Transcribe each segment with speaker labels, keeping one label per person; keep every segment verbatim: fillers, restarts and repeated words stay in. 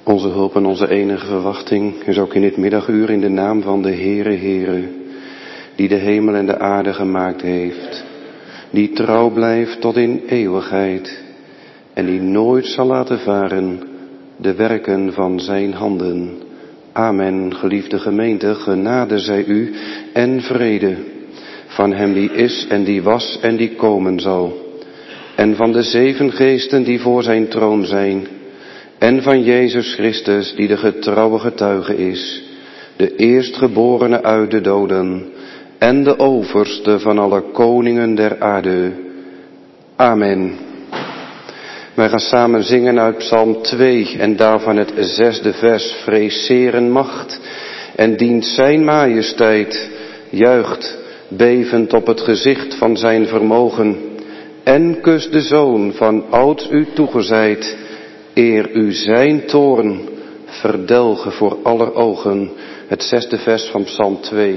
Speaker 1: Onze hulp en onze enige verwachting is ook in dit middaguur in de naam van de Heere Heere, die de hemel en de aarde gemaakt heeft, die trouw blijft tot in eeuwigheid en die nooit zal laten varen de werken van zijn handen. Amen. Geliefde gemeente, genade zij u en vrede van hem die is en die was en die komen zal, en van de zeven geesten die voor zijn troon zijn, en van Jezus Christus die de getrouwe getuige is, de eerstgeborene uit de doden en de overste van alle koningen der aarde. Amen. Wij gaan samen zingen uit Psalm twee en daarvan het zesde vers. Vrees zeren macht en dient zijn majesteit, juicht bevend op het gezicht van zijn vermogen, en kust de zoon van ouds u toegezeid, eer u zijn toorn verdelge voor aller ogen. Het zesde vers van Psalm twee.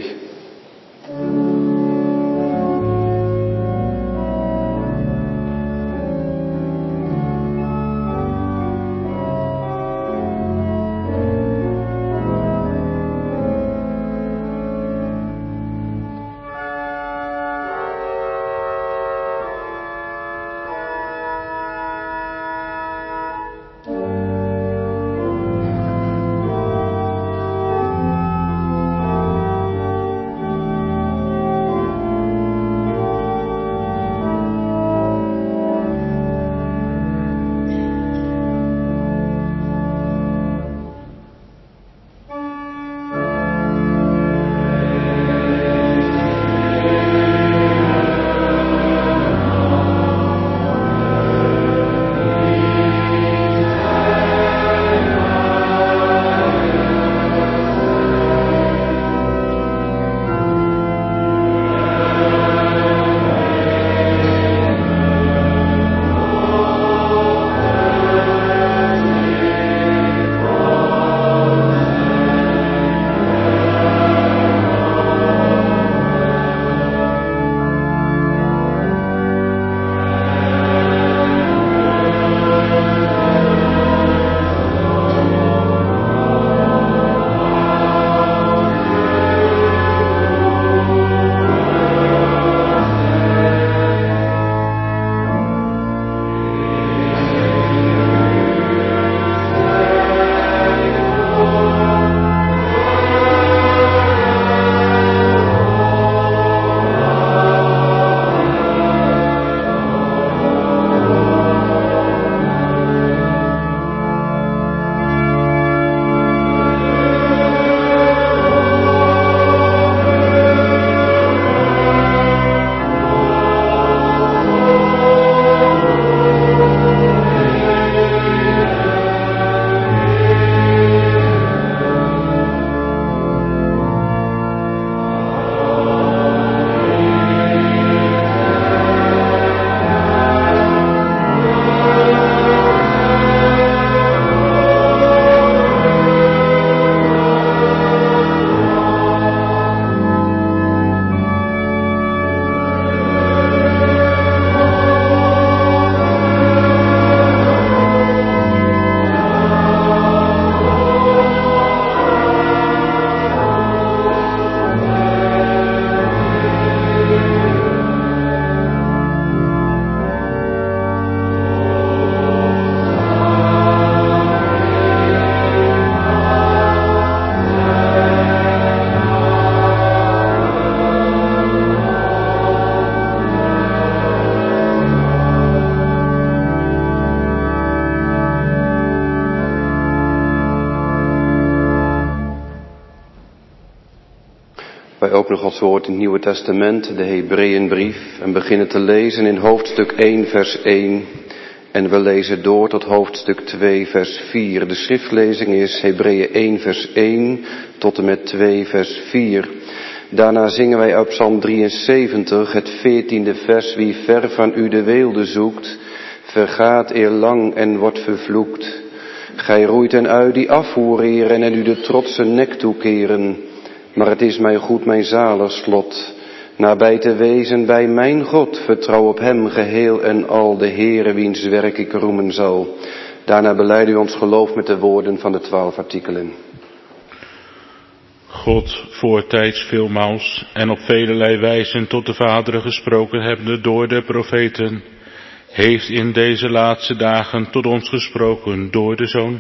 Speaker 1: Wij openen Gods woord in het Nieuwe Testament, de Hebreeënbrief, en beginnen te lezen in hoofdstuk één, vers één. En we lezen door tot hoofdstuk twee, vers vier. De schriftlezing is Hebreeën één, vers één tot en met twee, vers vier. Daarna zingen wij uit Psalm drieënzeventig, het veertiende vers. Wie ver van u de weelde zoekt, vergaat eerlang en wordt vervloekt. Gij roeit en ui die afvoereren en u de trotse nek toekeren. Maar het is mij goed, mijn zaligslot, nabij te wezen bij mijn God. Vertrouw op hem geheel en al, de Heere wiens werk ik roemen zal. Daarna belijden u ons geloof met de woorden van de twaalf artikelen.
Speaker 2: God, voortijds veelmaals en op velelei wijzen tot de vaderen gesproken hebbende door de profeten, heeft in deze laatste dagen tot ons gesproken door de Zoon,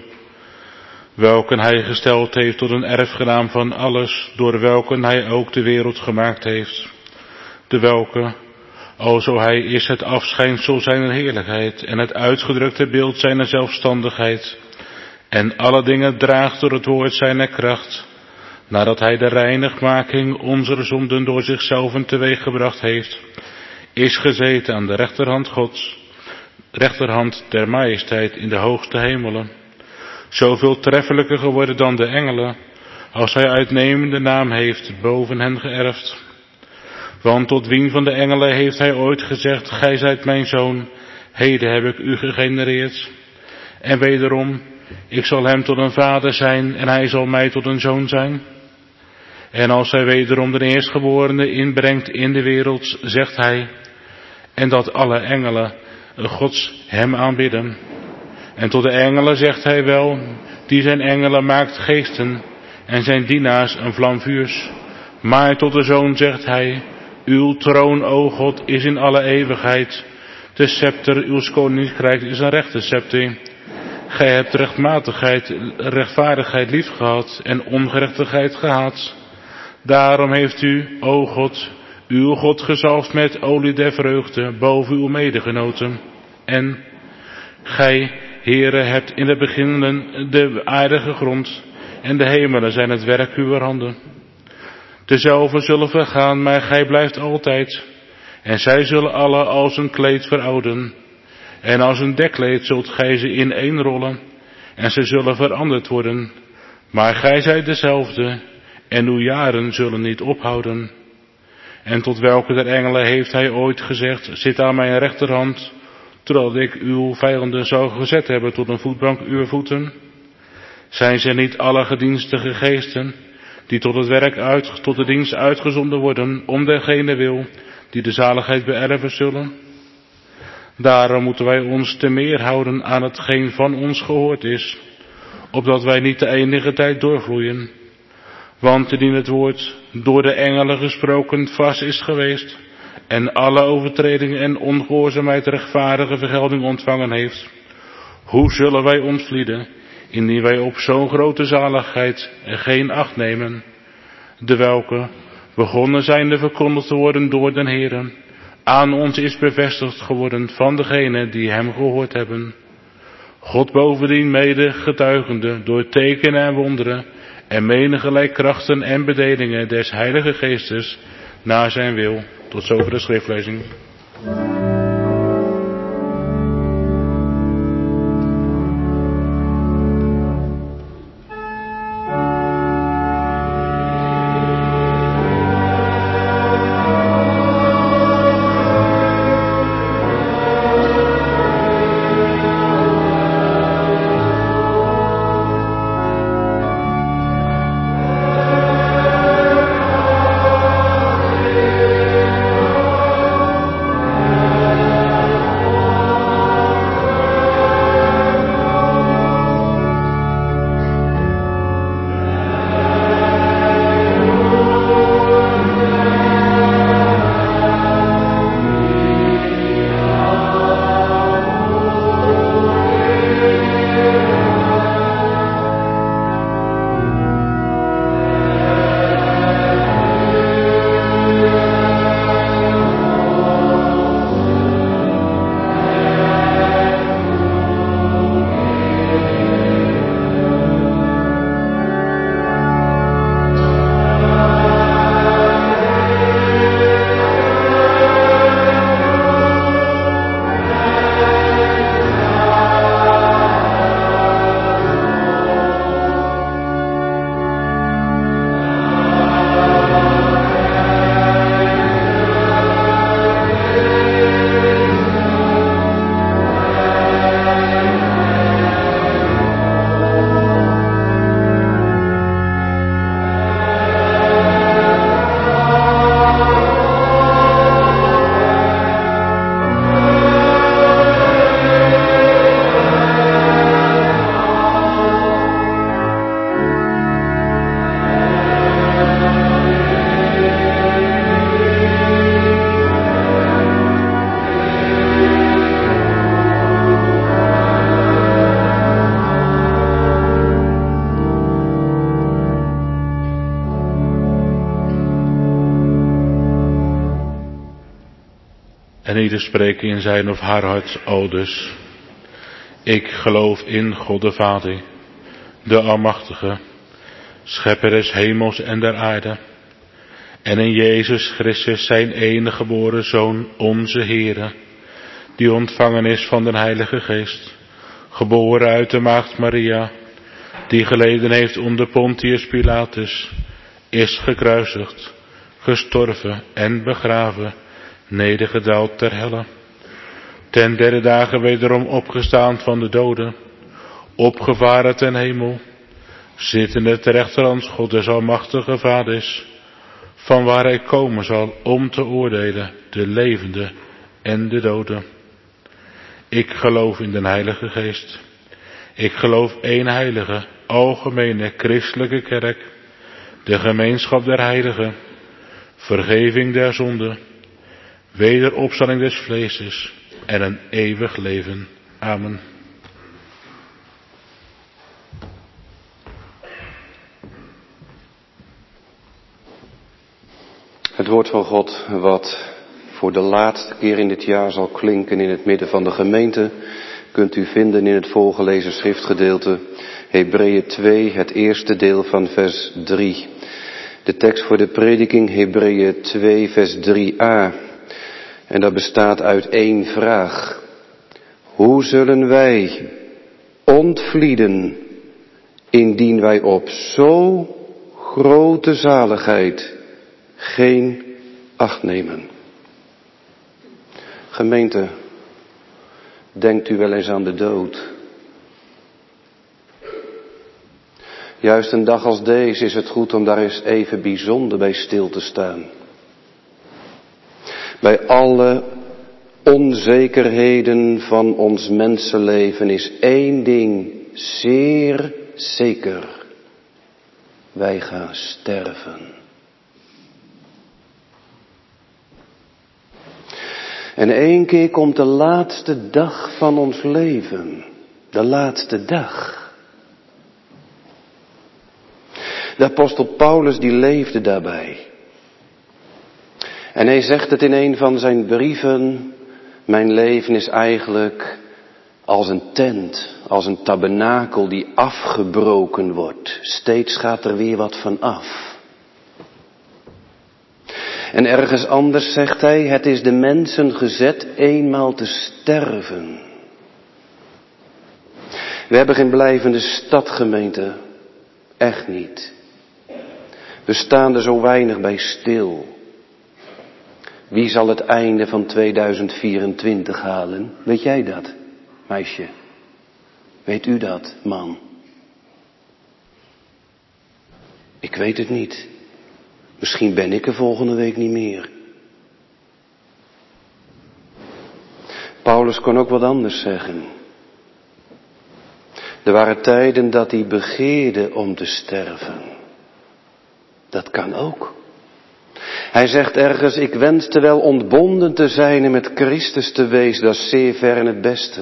Speaker 2: welken hij gesteld heeft tot een erfgenaam van alles, door welken hij ook de wereld gemaakt heeft, de welke, alzo hij is het afschijnsel zijner heerlijkheid en het uitgedrukte beeld zijner zelfstandigheid, en alle dingen draagt door het woord zijner kracht, nadat hij de reinigmaking onze zonden door zichzelf teweeggebracht heeft, is gezeten aan de rechterhand Gods, rechterhand der majesteit in de hoogste hemelen, zoveel treffelijker geworden dan de engelen, als hij uitnemende naam heeft boven hen geërfd. Want tot wien van de engelen heeft hij ooit gezegd, gij zijt mijn zoon, heden heb ik u gegenereerd. En wederom, ik zal hem tot een vader zijn en hij zal mij tot een zoon zijn. En als hij wederom de eerstgeborene inbrengt in de wereld, zegt hij, en dat alle engelen Gods hem aanbidden. En tot de engelen zegt hij wel, die zijn engelen maakt geesten en zijn dienaars een vlam vuurs. Maar tot de Zoon zegt hij, uw troon, o God, is in alle eeuwigheid. De scepter uw koninkrijk is een rechte scepter. Gij hebt rechtmatigheid, rechtvaardigheid liefgehad en ongerechtigheid gehaat. Daarom heeft u, o God, uw God gezalfd met olie der vreugde boven uw medegenoten. En gij, Heere, hebt in het begin de aarde gegrond en de hemelen zijn het werk uwer handen. Dezelfde zullen vergaan, maar gij blijft altijd. En zij zullen alle als een kleed verouden. En als een dekkleed zult gij ze ineenrollen. En ze zullen veranderd worden. Maar gij zijt dezelfde. En uw jaren zullen niet ophouden. En tot welke der engelen heeft hij ooit gezegd, zit aan mijn rechterhand, totdat ik uw vijanden zou gezet hebben tot een voetbank uw voeten? Zijn ze niet alle gedienstige geesten, die tot het werk uit, tot de dienst uitgezonden worden, om degene wil, die de zaligheid beërven zullen? Daarom moeten wij ons te meer houden aan hetgeen van ons gehoord is, opdat wij niet de enige tijd doorvloeien. Want indien het woord door de engelen gesproken vast is geweest, en alle overtredingen en ongehoorzaamheid rechtvaardige vergelding ontvangen heeft, hoe zullen wij ontvlieden, indien wij op zo'n grote zaligheid geen acht nemen, de welke, begonnen zijnde verkondigd te worden door den Heere, aan ons is bevestigd geworden van degenen die hem gehoord hebben. God bovendien mede getuigende door tekenen en wonderen en menigelijk krachten en bedelingen des Heilige Geestes naar zijn wil. Tot zover de schriftlezing.
Speaker 3: Amen.
Speaker 2: en ieder spreken in zijn of haar hart aldus. Ik geloof in God de Vader, de Almachtige, schepper des hemels en der aarde, en in Jezus Christus zijn enige geboren Zoon, onze Heere, die ontvangen is van den Heilige Geest, geboren uit de maagd Maria, die geleden heeft onder Pontius Pilatus, is gekruisigd, gestorven en begraven, nedergedaald ter helle, ten derde dagen wederom opgestaan van de doden, opgevaren ten hemel, zittende ter rechterhand God des Almachtige Vaders, van waar hij komen zal om te oordelen de levenden en de doden. Ik geloof in den Heilige Geest. Ik geloof één heilige, algemene, christelijke kerk, de gemeenschap der heiligen, vergeving der zonden, wederopstanding des vleeses en een eeuwig leven. Amen.
Speaker 1: Het woord van God wat voor de laatste keer in dit jaar zal klinken in het midden van de gemeente, kunt u vinden in het voorgelezen schriftgedeelte Hebreeën twee, het eerste deel van vers drie. De tekst voor de prediking Hebreeën twee, vers drie a. En dat bestaat uit één vraag. Hoe zullen wij ontvlieden indien wij op zo grote zaligheid geen acht nemen? Gemeente, denkt u wel eens aan de dood? Juist een dag als deze is het goed om daar eens even bijzonder bij stil te staan. Bij alle onzekerheden van ons mensenleven is één ding zeer zeker. Wij gaan sterven. En één keer komt de laatste dag van ons leven. De laatste dag. De apostel Paulus die leefde daarbij. En hij zegt het in een van zijn brieven. Mijn leven is eigenlijk als een tent, als een tabernakel die afgebroken wordt. Steeds gaat er weer wat van af. En ergens anders zegt hij, het is de mensen gezet eenmaal te sterven. We hebben geen blijvende stadgemeente. Echt niet. We staan er zo weinig bij stil. Wie zal het einde van tweeduizend vierentwintig halen? Weet jij dat, meisje? Weet u dat, man? Ik weet het niet. Misschien ben ik er volgende week niet meer. Paulus kon ook wat anders zeggen. Er waren tijden dat hij begeerde om te sterven. Dat kan ook. Hij zegt ergens, ik wenste wel ontbonden te zijn en met Christus te wezen, dat is zeer ver en het beste.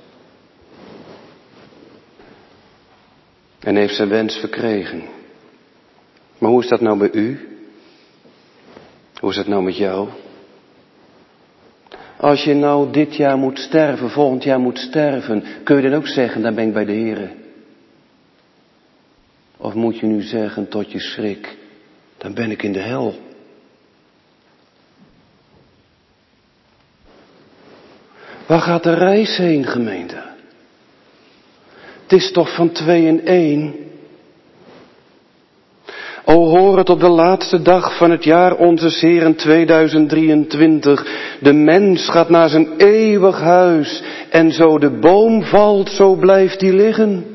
Speaker 1: En heeft zijn wens verkregen. Maar hoe is dat nou bij u? Hoe is dat nou met jou? Als je nou dit jaar moet sterven, volgend jaar moet sterven, kun je dan ook zeggen, dan ben ik bij de Heere? Of moet je nu zeggen tot je schrik, dan ben ik in de hel? Waar gaat de reis heen, gemeente? Het is toch van twee in één? O, hoor het op de laatste dag van het jaar onze Heeren tweeduizend drieëntwintig. De mens gaat naar zijn eeuwig huis en zo de boom valt, zo blijft die liggen.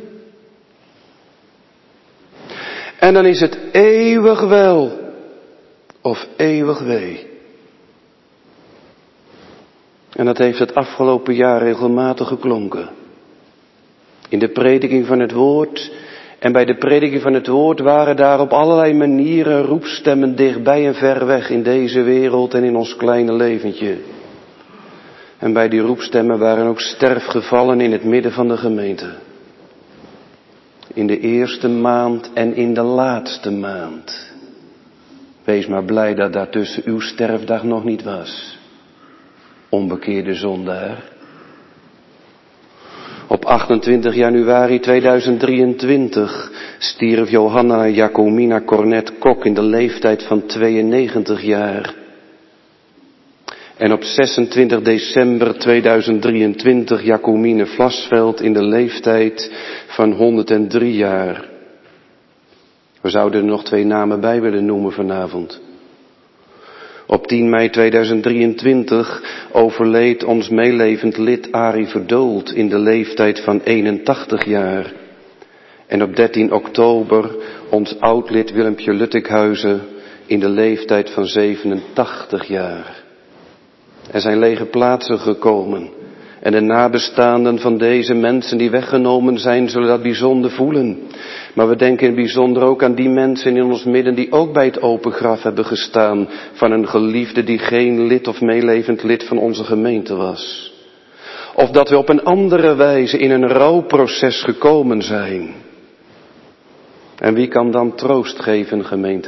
Speaker 1: En dan is het eeuwig wel of eeuwig wee. En dat heeft het afgelopen jaar regelmatig geklonken. In de prediking van het woord en bij de prediking van het woord waren daar op allerlei manieren roepstemmen dichtbij en ver weg in deze wereld en in ons kleine leventje. En bij die roepstemmen waren ook sterfgevallen in het midden van de gemeente. In de eerste maand en in de laatste maand. Wees maar blij dat daartussen uw sterfdag nog niet was. onbekeerde zondaar. Op achtentwintig januari tweeduizend drieëntwintig stierf Johanna Jacomina Cornet Kok in de leeftijd van tweeënnegentig jaar. En op zesentwintig december tweeduizend drieëntwintig Jacomine Vlasveld in de leeftijd van honderddrie jaar. We zouden er nog twee namen bij willen noemen vanavond. Op tien mei tweeduizend drieëntwintig overleed ons meelevend lid Arie Verdoold in de leeftijd van eenentachtig jaar. En op dertien oktober ons oud-lid Willempje Luttikhuizen in de leeftijd van zevenentachtig jaar. Er zijn lege plaatsen gekomen. En de nabestaanden van deze mensen die weggenomen zijn, zullen dat bijzonder voelen. Maar we denken in het bijzonder ook aan die mensen in ons midden die ook bij het open graf hebben gestaan van een geliefde die geen lid of meelevend lid van onze gemeente was. Of dat we op een andere wijze in een rouwproces gekomen zijn. En wie kan dan troost geven, gemeente?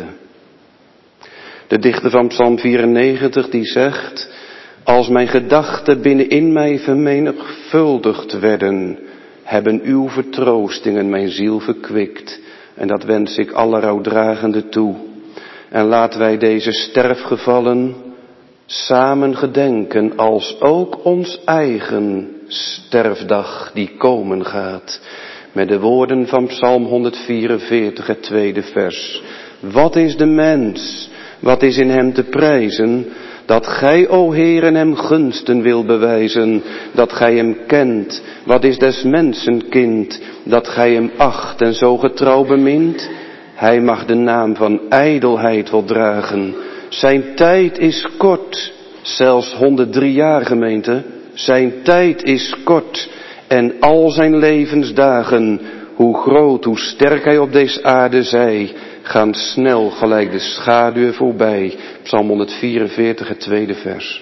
Speaker 1: De dichter van Psalm vierennegentig die zegt: als mijn gedachten binnenin mij vermenigvuldigd werden, hebben uw vertroostingen mijn ziel verkwikt. En dat wens ik alle rouwdragenden toe. En laten wij deze sterfgevallen samen gedenken als ook ons eigen sterfdag die komen gaat. Met de woorden van Psalm honderdvierenveertig, het tweede vers. Wat is de mens? Wat is in hem te prijzen? Dat gij, o Heeren, hem gunsten wil bewijzen, dat gij hem kent. Wat is des mensen kind, dat gij hem acht en zo getrouw bemint? Hij mag de naam van ijdelheid wel dragen. Zijn tijd is kort, zelfs honderddrie jaar, gemeente. Zijn tijd is kort en al zijn levensdagen, hoe groot, hoe sterk hij op deze aarde zij, gaan snel gelijk de schaduw voorbij. Psalm honderdvierenveertig, het tweede vers.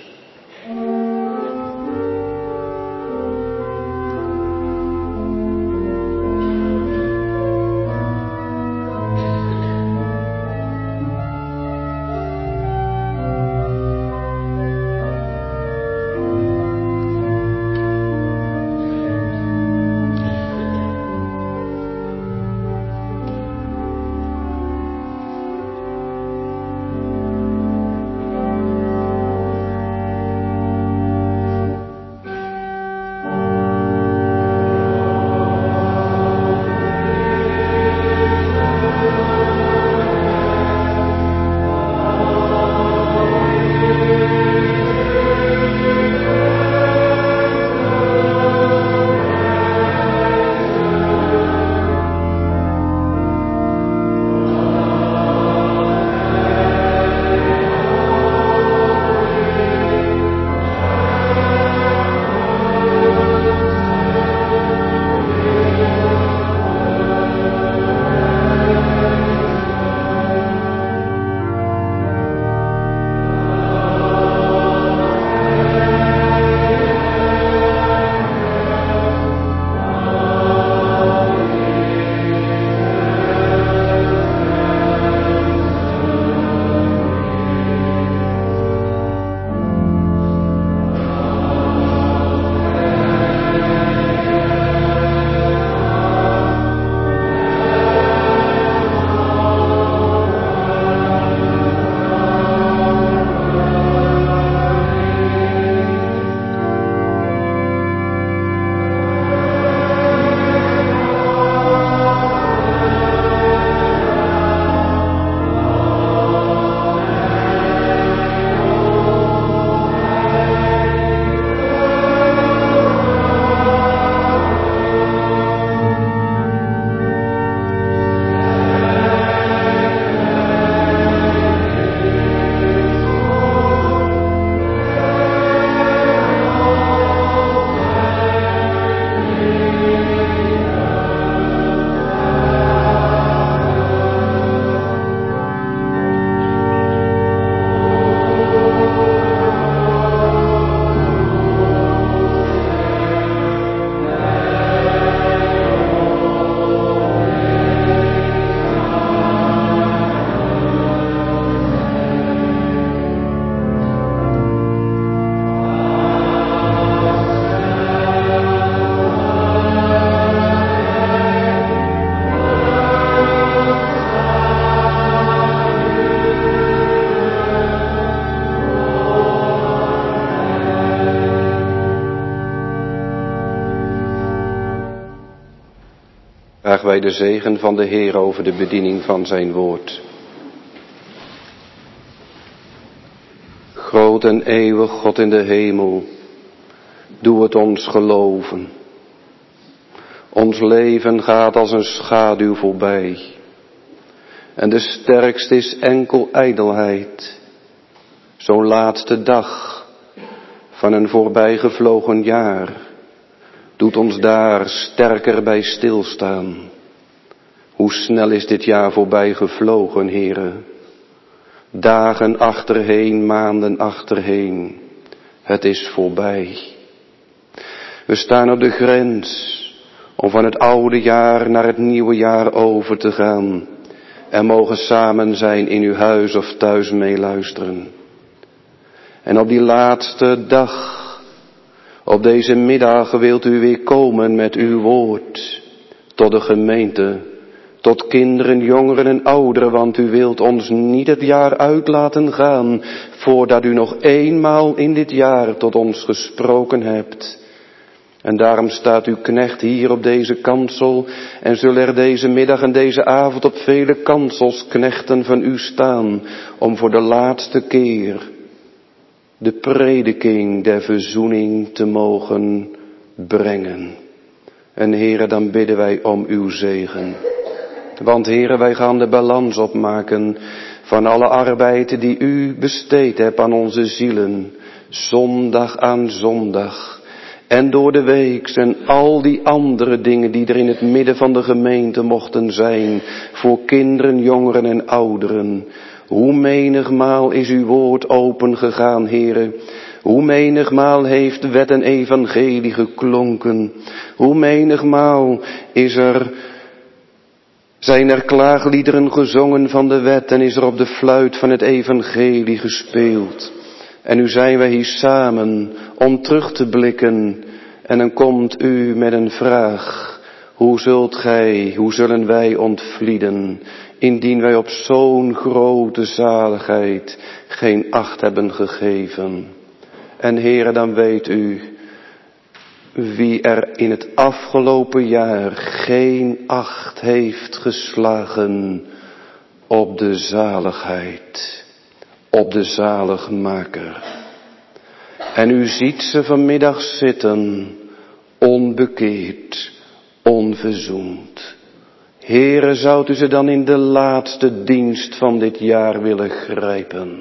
Speaker 1: vragen wij de zegen van de Heer over de bediening van zijn woord. Groot en eeuwig God in de hemel, doe het ons geloven. Ons leven gaat als een schaduw voorbij. En de sterkste is enkel ijdelheid. Zo'n laatste dag van een voorbijgevlogen jaar doet ons daar sterker bij stilstaan. Hoe snel is dit jaar voorbij gevlogen, heren. Dagen achterheen, maanden achterheen. Het is voorbij. We staan op de grens om van het oude jaar naar het nieuwe jaar over te gaan. En mogen samen zijn in uw huis of thuis meeluisteren. En op die laatste dag, op deze middag wilt u weer komen met uw woord tot de gemeente, tot kinderen, jongeren en ouderen, want u wilt ons niet het jaar uit laten gaan voordat u nog eenmaal in dit jaar tot ons gesproken hebt. En daarom staat uw knecht hier op deze kansel en zullen er deze middag en deze avond op vele kansels knechten van u staan om voor de laatste keer de prediking der verzoening te mogen brengen. En heren, dan bidden wij om uw zegen. Want heren, wij gaan de balans opmaken van alle arbeid die u besteed hebt aan onze zielen, zondag aan zondag. En door de week en al die andere dingen die er in het midden van de gemeente mochten zijn, voor kinderen, jongeren en ouderen. Hoe menigmaal is uw woord opengegaan, heren. Hoe menigmaal heeft wet en evangelie geklonken. Hoe menigmaal is er, zijn er klaagliederen gezongen van de wet en is er op de fluit van het evangelie gespeeld. En nu zijn wij hier samen om terug te blikken. En dan komt u met een vraag. Hoe zult gij, hoe zullen wij ontvlieden, indien wij op zo'n grote zaligheid geen acht hebben gegeven? En heren, dan weet u, wie er in het afgelopen jaar geen acht heeft geslagen op de zaligheid, op de zaligmaker. En u ziet ze vanmiddag zitten, onbekeerd, onverzoend. Heere, zoudt u ze dan in de laatste dienst van dit jaar willen grijpen?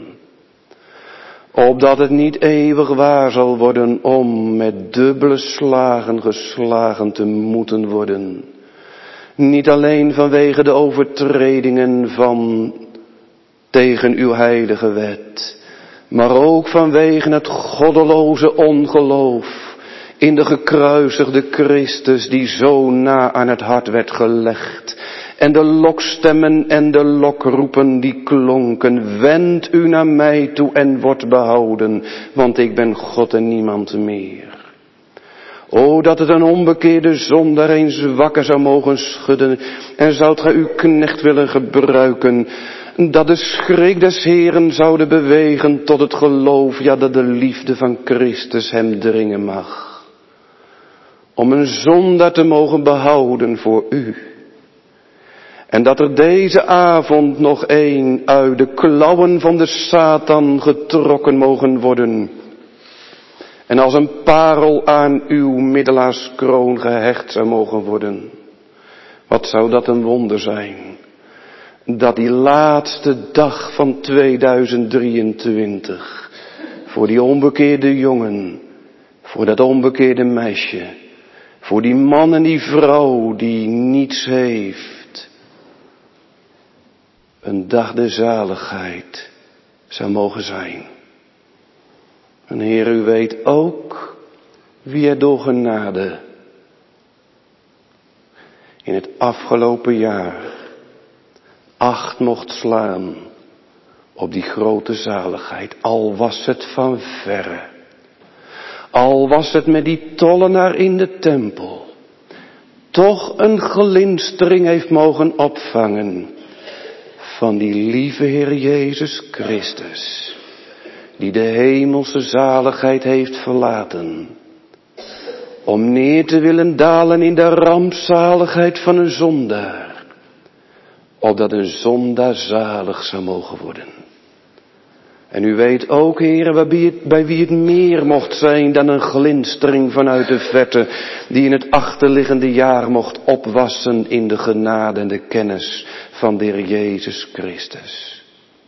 Speaker 1: Opdat het niet eeuwig waar zal worden om met dubbele slagen geslagen te moeten worden. Niet alleen vanwege de overtredingen van tegen uw heilige wet, maar ook vanwege het goddeloze ongeloof in de gekruisigde Christus die zo na aan het hart werd gelegd. En de lokstemmen en de lokroepen die klonken, wend u naar mij toe en wordt behouden, want ik ben God en niemand meer. O, dat het een onbekeerde zondaar eens wakker zou mogen schudden, en zoudt gij uw knecht willen gebruiken, dat de schrik des Heeren zouden bewegen tot het geloof, ja, dat de liefde van Christus hem dringen mag. Om een zondaar te mogen behouden voor u. En dat er deze avond nog een uit de klauwen van de Satan getrokken mogen worden. En als een parel aan uw middelaarskroon gehecht zou mogen worden. Wat zou dat een wonder zijn. Dat die laatste dag van tweeduizend drieëntwintig. Voor die onbekeerde jongen. Voor dat onbekeerde meisje. Voor die man en die vrouw die niets heeft. Een dag der zaligheid zou mogen zijn. En Heer, u weet ook wie er door genade in het afgelopen jaar acht mocht slaan op die grote zaligheid. Al was het van verre. Al was het met die tollenaar in de tempel. Toch een glinstering heeft mogen opvangen van die lieve Heer Jezus Christus. Die de hemelse zaligheid heeft verlaten. om neer te willen dalen in de rampzaligheid van een zondaar, opdat een zondaar zalig zou mogen worden. En u weet ook, heren, bij wie, het, bij wie het meer mocht zijn dan een glinstering vanuit de verte, die in het achterliggende jaar mocht opwassen in de genade en de kennis van de Heer Jezus Christus.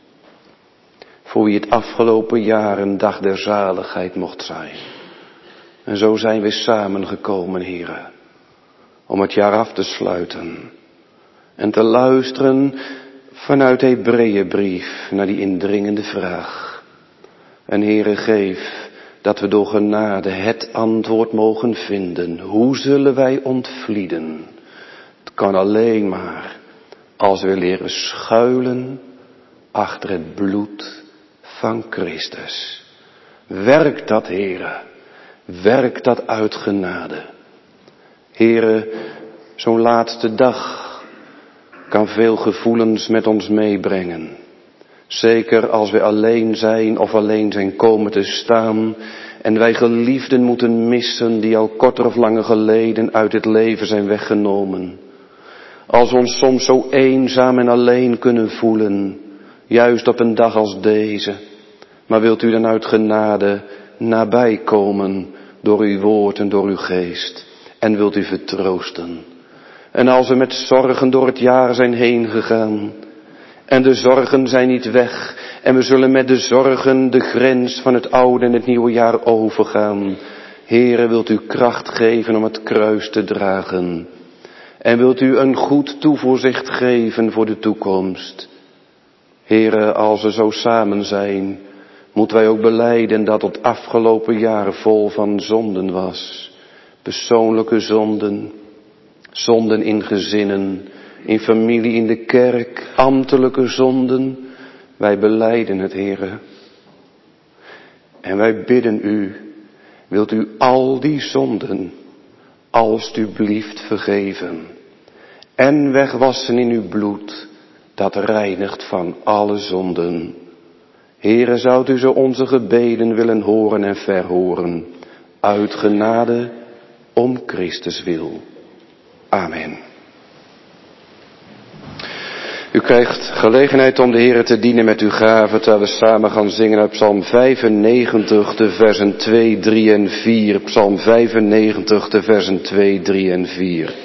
Speaker 1: Voor wie het afgelopen jaar een dag der zaligheid mocht zijn. En zo zijn we samengekomen, heren, om het jaar af te sluiten en te luisteren vanuit de Hebreeënbrief naar die indringende vraag. En Heere, geef dat we door genade het antwoord mogen vinden. Hoe zullen wij ontvlieden? Het kan alleen maar als we leren schuilen achter het bloed van Christus. Werk dat, Heere. Werk dat uit genade. Heere, zo'n laatste dag kan veel gevoelens met ons meebrengen. Zeker als we alleen zijn of alleen zijn komen te staan en wij geliefden moeten missen die al korter of langer geleden uit het leven zijn weggenomen. Als we ons soms zo eenzaam en alleen kunnen voelen, juist op een dag als deze. Maar wilt u dan uit genade nabij komen door uw woord en door uw geest en wilt u vertroosten. En als we met zorgen door het jaar zijn heen gegaan en de zorgen zijn niet weg en we zullen met de zorgen de grens van het oude en het nieuwe jaar overgaan. Heere, wilt u kracht geven om het kruis te dragen en wilt u een goed toevoorzicht geven voor de toekomst. Heere, als we zo samen zijn, moeten wij ook belijden dat het afgelopen jaar vol van zonden was. Persoonlijke zonden, zonden in gezinnen, in familie, in de kerk, ambtelijke zonden. Wij belijden het, Heere. En wij bidden u, wilt u al die zonden alstublieft vergeven en wegwassen in uw bloed, dat reinigt van alle zonden. Heere, zoudt u zo onze gebeden willen horen en verhoren, uit genade om Christus wil. Amen. U krijgt gelegenheid om de Heere te dienen met uw gaven, terwijl we samen gaan zingen uit Psalm vijfennegentig, de versen twee, drie en vier. Psalm vijfennegentig, de versen twee, drie en vier.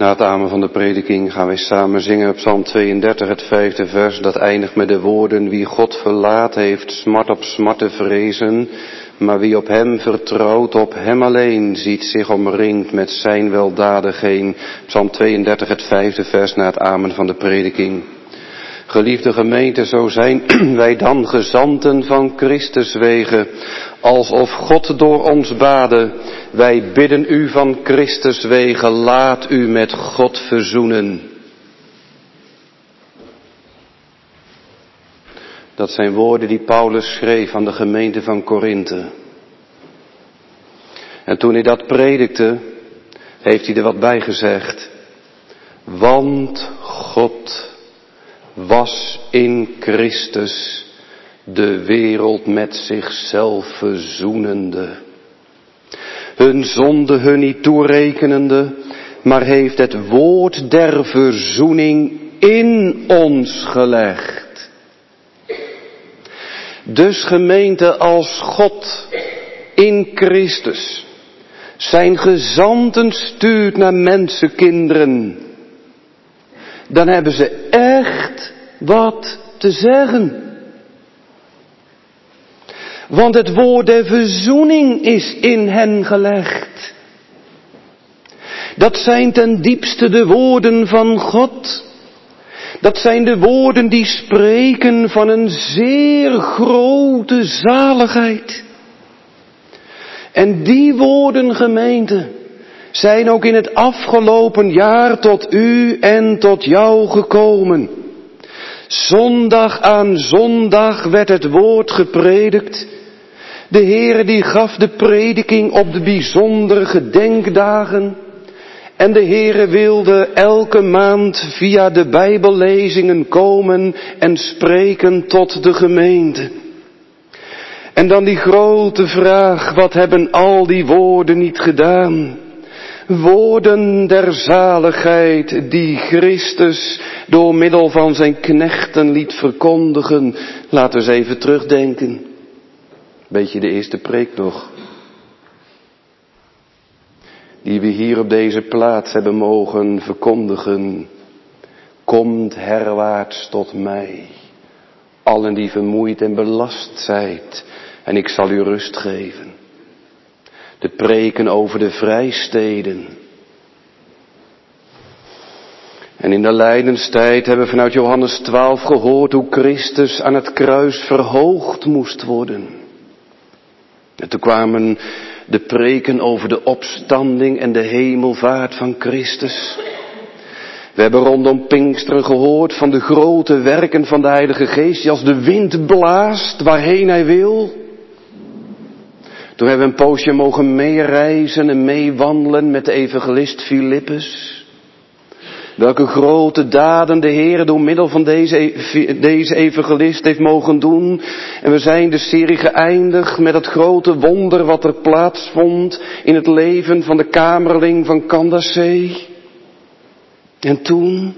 Speaker 1: Na het amen van de prediking gaan wij samen zingen op Psalm tweeëndertig, het vijfde vers. Dat eindigt met de woorden: wie God verlaat heeft smart op smart te vrezen. Maar wie op hem vertrouwt, op hem alleen, ziet zich omringd met zijn weldadigheden. Psalm tweeëndertig, het vijfde vers na het amen van de prediking. Geliefde gemeente, zo zijn wij dan gezanten van Christus wegen, alsof God door ons bade. Wij bidden u van Christus wegen, laat u met God verzoenen. Dat zijn woorden die Paulus schreef aan de gemeente van Korinthe. En toen hij dat predikte, heeft hij er wat bij gezegd. Want God was in Christus de wereld met zichzelf verzoenende. Hun zonde hun niet toerekenende, maar heeft het woord der verzoening in ons gelegd. Dus gemeente, als God in Christus zijn gezanten stuurt naar mensenkinderen, dan hebben ze echt wat te zeggen. Want het woord der verzoening is in hen gelegd. Dat zijn ten diepste de woorden van God. Dat zijn de woorden die spreken van een zeer grote zaligheid. En die woorden, gemeente, zijn ook in het afgelopen jaar tot u en tot jou gekomen. Zondag aan zondag werd het woord gepredikt. De Heere die gaf de prediking op de bijzondere gedenkdagen. En de Heere wilde elke maand via de Bijbellezingen komen en spreken tot de gemeente. En dan die grote vraag, wat hebben al die woorden niet gedaan? Woorden der zaligheid die Christus door middel van zijn knechten liet verkondigen. Laten we eens even terugdenken. Beetje de eerste preek nog. Die we hier op deze plaats hebben mogen verkondigen. Komt herwaarts tot mij, allen die vermoeid en belast zijt, en ik zal u rust geven. De preken over de vrijsteden. En in de lijdenstijd hebben we vanuit Johannes twaalf gehoord hoe Christus aan het kruis verhoogd moest worden. En toen kwamen de preken over de opstanding en de hemelvaart van Christus. We hebben rondom Pinksteren gehoord van de grote werken van de Heilige Geest die als de wind blaast waarheen hij wil. Toen hebben we een poosje mogen meereizen en meewandelen met de evangelist Filippus. Welke grote daden de Heer door middel van deze, deze evangelist heeft mogen doen. En we zijn de serie geëindigd met het grote wonder wat er plaatsvond in het leven van de kamerling van Candace. En toen,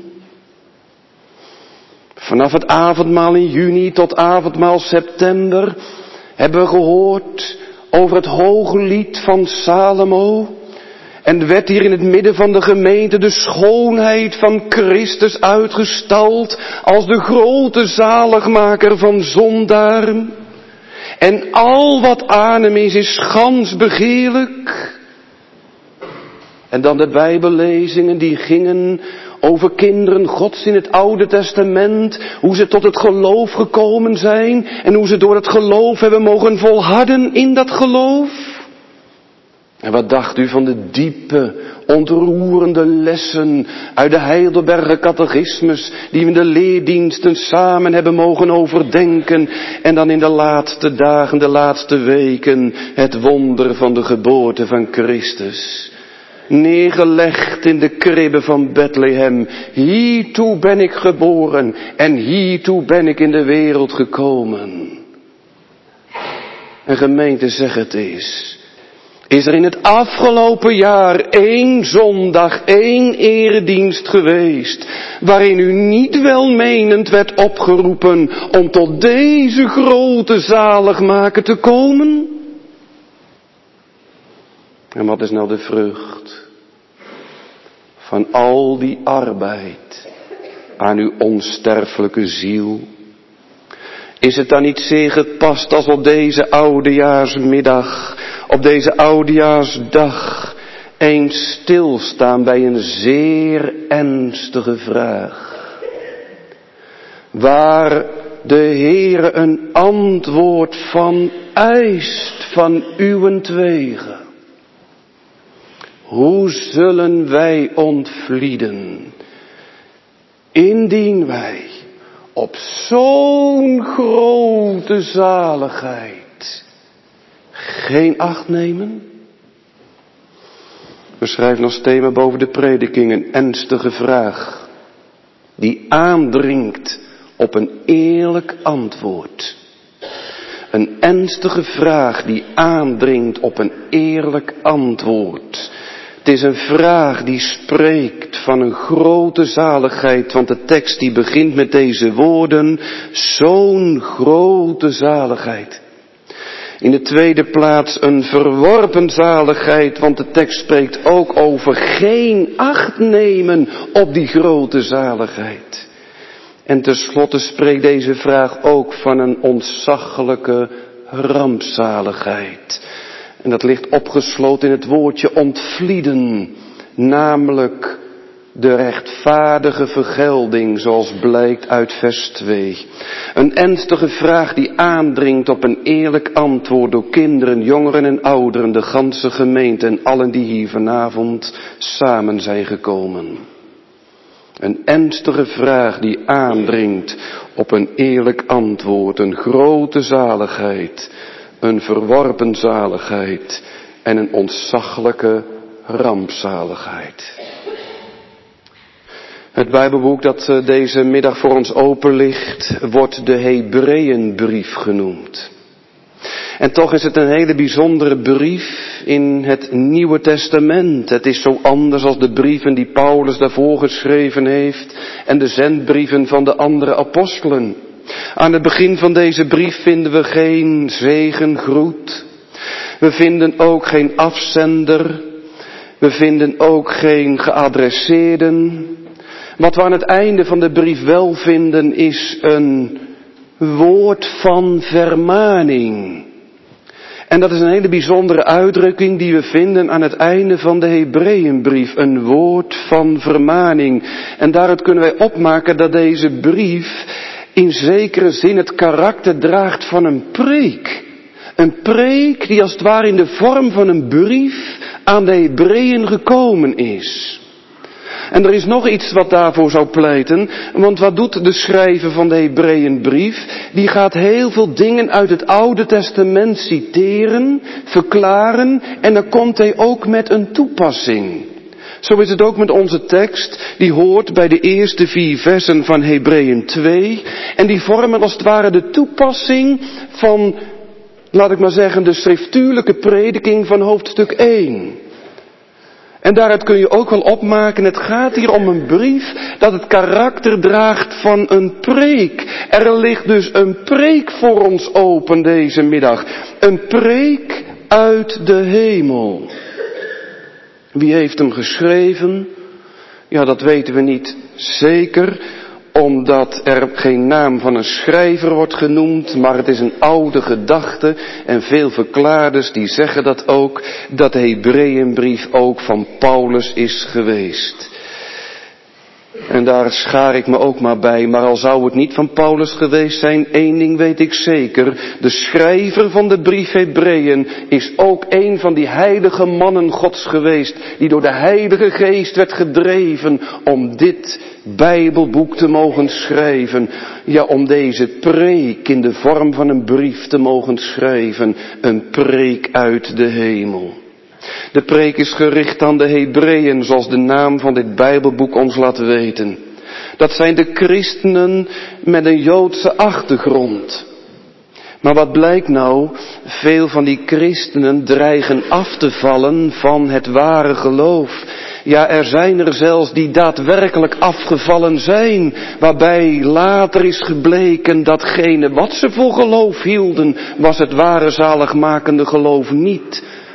Speaker 1: vanaf het avondmaal in juni tot avondmaal september, hebben we gehoord over het hooglied van Salomo. En werd hier in het midden van de gemeente de schoonheid van Christus uitgestald als de grote zaligmaker van zondaren. En al wat aan hem is, is gans begeerlijk. En dan de Bijbellezingen die gingen over kinderen Gods in het Oude Testament. Hoe ze tot het geloof gekomen zijn. En hoe ze door het geloof hebben mogen volharden in dat geloof. En wat dacht u van de diepe, ontroerende lessen uit de Heidelberger catechismus die we in de leerdiensten samen hebben mogen overdenken. En dan in de laatste dagen, de laatste weken, het wonder van de geboorte van Christus. Neergelegd in de kribbe van Bethlehem. Hiertoe ben ik geboren en hiertoe ben ik in de wereld gekomen. En gemeente, zeg het eens. Is er in het afgelopen jaar één zondag, één eredienst geweest, waarin u niet welmenend werd opgeroepen om tot deze grote zaligmaker te komen? En wat is nou de vrucht van al die arbeid aan uw onsterfelijke ziel? Is het dan niet zeer gepast als op deze oudejaarsmiddag, op deze oudejaarsdag, eens stilstaan bij een zeer ernstige vraag, waar de Heere een antwoord van eist van uwentwege? Hoe zullen wij ontvlieden, indien wij op zo'n grote zaligheid geen acht nemen? We schrijven als thema boven de prediking een ernstige vraag, die aandringt op een eerlijk antwoord. Een ernstige vraag die aandringt op een eerlijk antwoord. Het is een vraag die spreekt van een grote zaligheid, want de tekst die begint met deze woorden, zo'n grote zaligheid. In de tweede plaats een verworpen zaligheid, want de tekst spreekt ook over geen acht nemen op die grote zaligheid. En tenslotte spreekt deze vraag ook van een ontzaglijke rampzaligheid. En dat ligt opgesloten in het woordje ontvlieden, namelijk de rechtvaardige vergelding, zoals blijkt uit vers twee. Een ernstige vraag die aandringt op een eerlijk antwoord door kinderen, jongeren en ouderen, de ganse gemeente en allen die hier vanavond samen zijn gekomen. Een ernstige vraag die aandringt op een eerlijk antwoord, een grote zaligheid, een verworpen zaligheid en een ontzaglijke rampzaligheid. Het Bijbelboek dat deze middag voor ons open ligt, wordt de Hebreeënbrief genoemd. En toch is het een hele bijzondere brief in het Nieuwe Testament. Het is zo anders als de brieven die Paulus daarvoor geschreven heeft en de zendbrieven van de andere apostelen. Aan het begin van deze brief vinden we geen zegengroet. We vinden ook geen afzender. We vinden ook geen geadresseerden. Wat we aan het einde van de brief wel vinden is een woord van vermaning. En dat is een hele bijzondere uitdrukking die we vinden aan het einde van de Hebreeënbrief. Een woord van vermaning. En daaruit kunnen wij opmaken dat deze brief in zekere zin het karakter draagt van een preek. Een preek die als het ware in de vorm van een brief aan de Hebreeën gekomen is. En er is nog iets wat daarvoor zou pleiten, want wat doet de schrijver van de Hebreeënbrief? Die gaat heel veel dingen uit het Oude Testament citeren, verklaren en dan komt hij ook met een toepassing. Zo is het ook met onze tekst, die hoort bij de eerste vier versen van Hebreeën twee en die vormen als het ware de toepassing van, laat ik maar zeggen, de schriftuurlijke prediking van hoofdstuk één. En daaruit kun je ook wel opmaken, het gaat hier om een brief dat het karakter draagt van een preek. Er ligt dus een preek voor ons open deze middag. Een preek uit de hemel. Wie heeft hem geschreven? Ja, dat weten we niet zeker, omdat er geen naam van een schrijver wordt genoemd, maar het is een oude gedachte en veel verklaarders die zeggen dat ook, dat de Hebreeënbrief ook van Paulus is geweest. En daar schaar ik me ook maar bij, maar al zou het niet van Paulus geweest zijn, één ding weet ik zeker, de schrijver van de brief Hebreeën is ook een van die heilige mannen Gods geweest, die door de Heilige Geest werd gedreven om dit Bijbelboek te mogen schrijven. Ja, om deze preek in de vorm van een brief te mogen schrijven, een preek uit de hemel. De preek is gericht aan de Hebreeën, zoals de naam van dit Bijbelboek ons laat weten. Dat zijn de christenen met een Joodse achtergrond. Maar wat blijkt nou? Veel van die christenen dreigen af te vallen van het ware geloof. Ja, er zijn er zelfs die daadwerkelijk afgevallen zijn, waarbij later is gebleken datgene wat ze voor geloof hielden, was het ware zaligmakende geloof niet.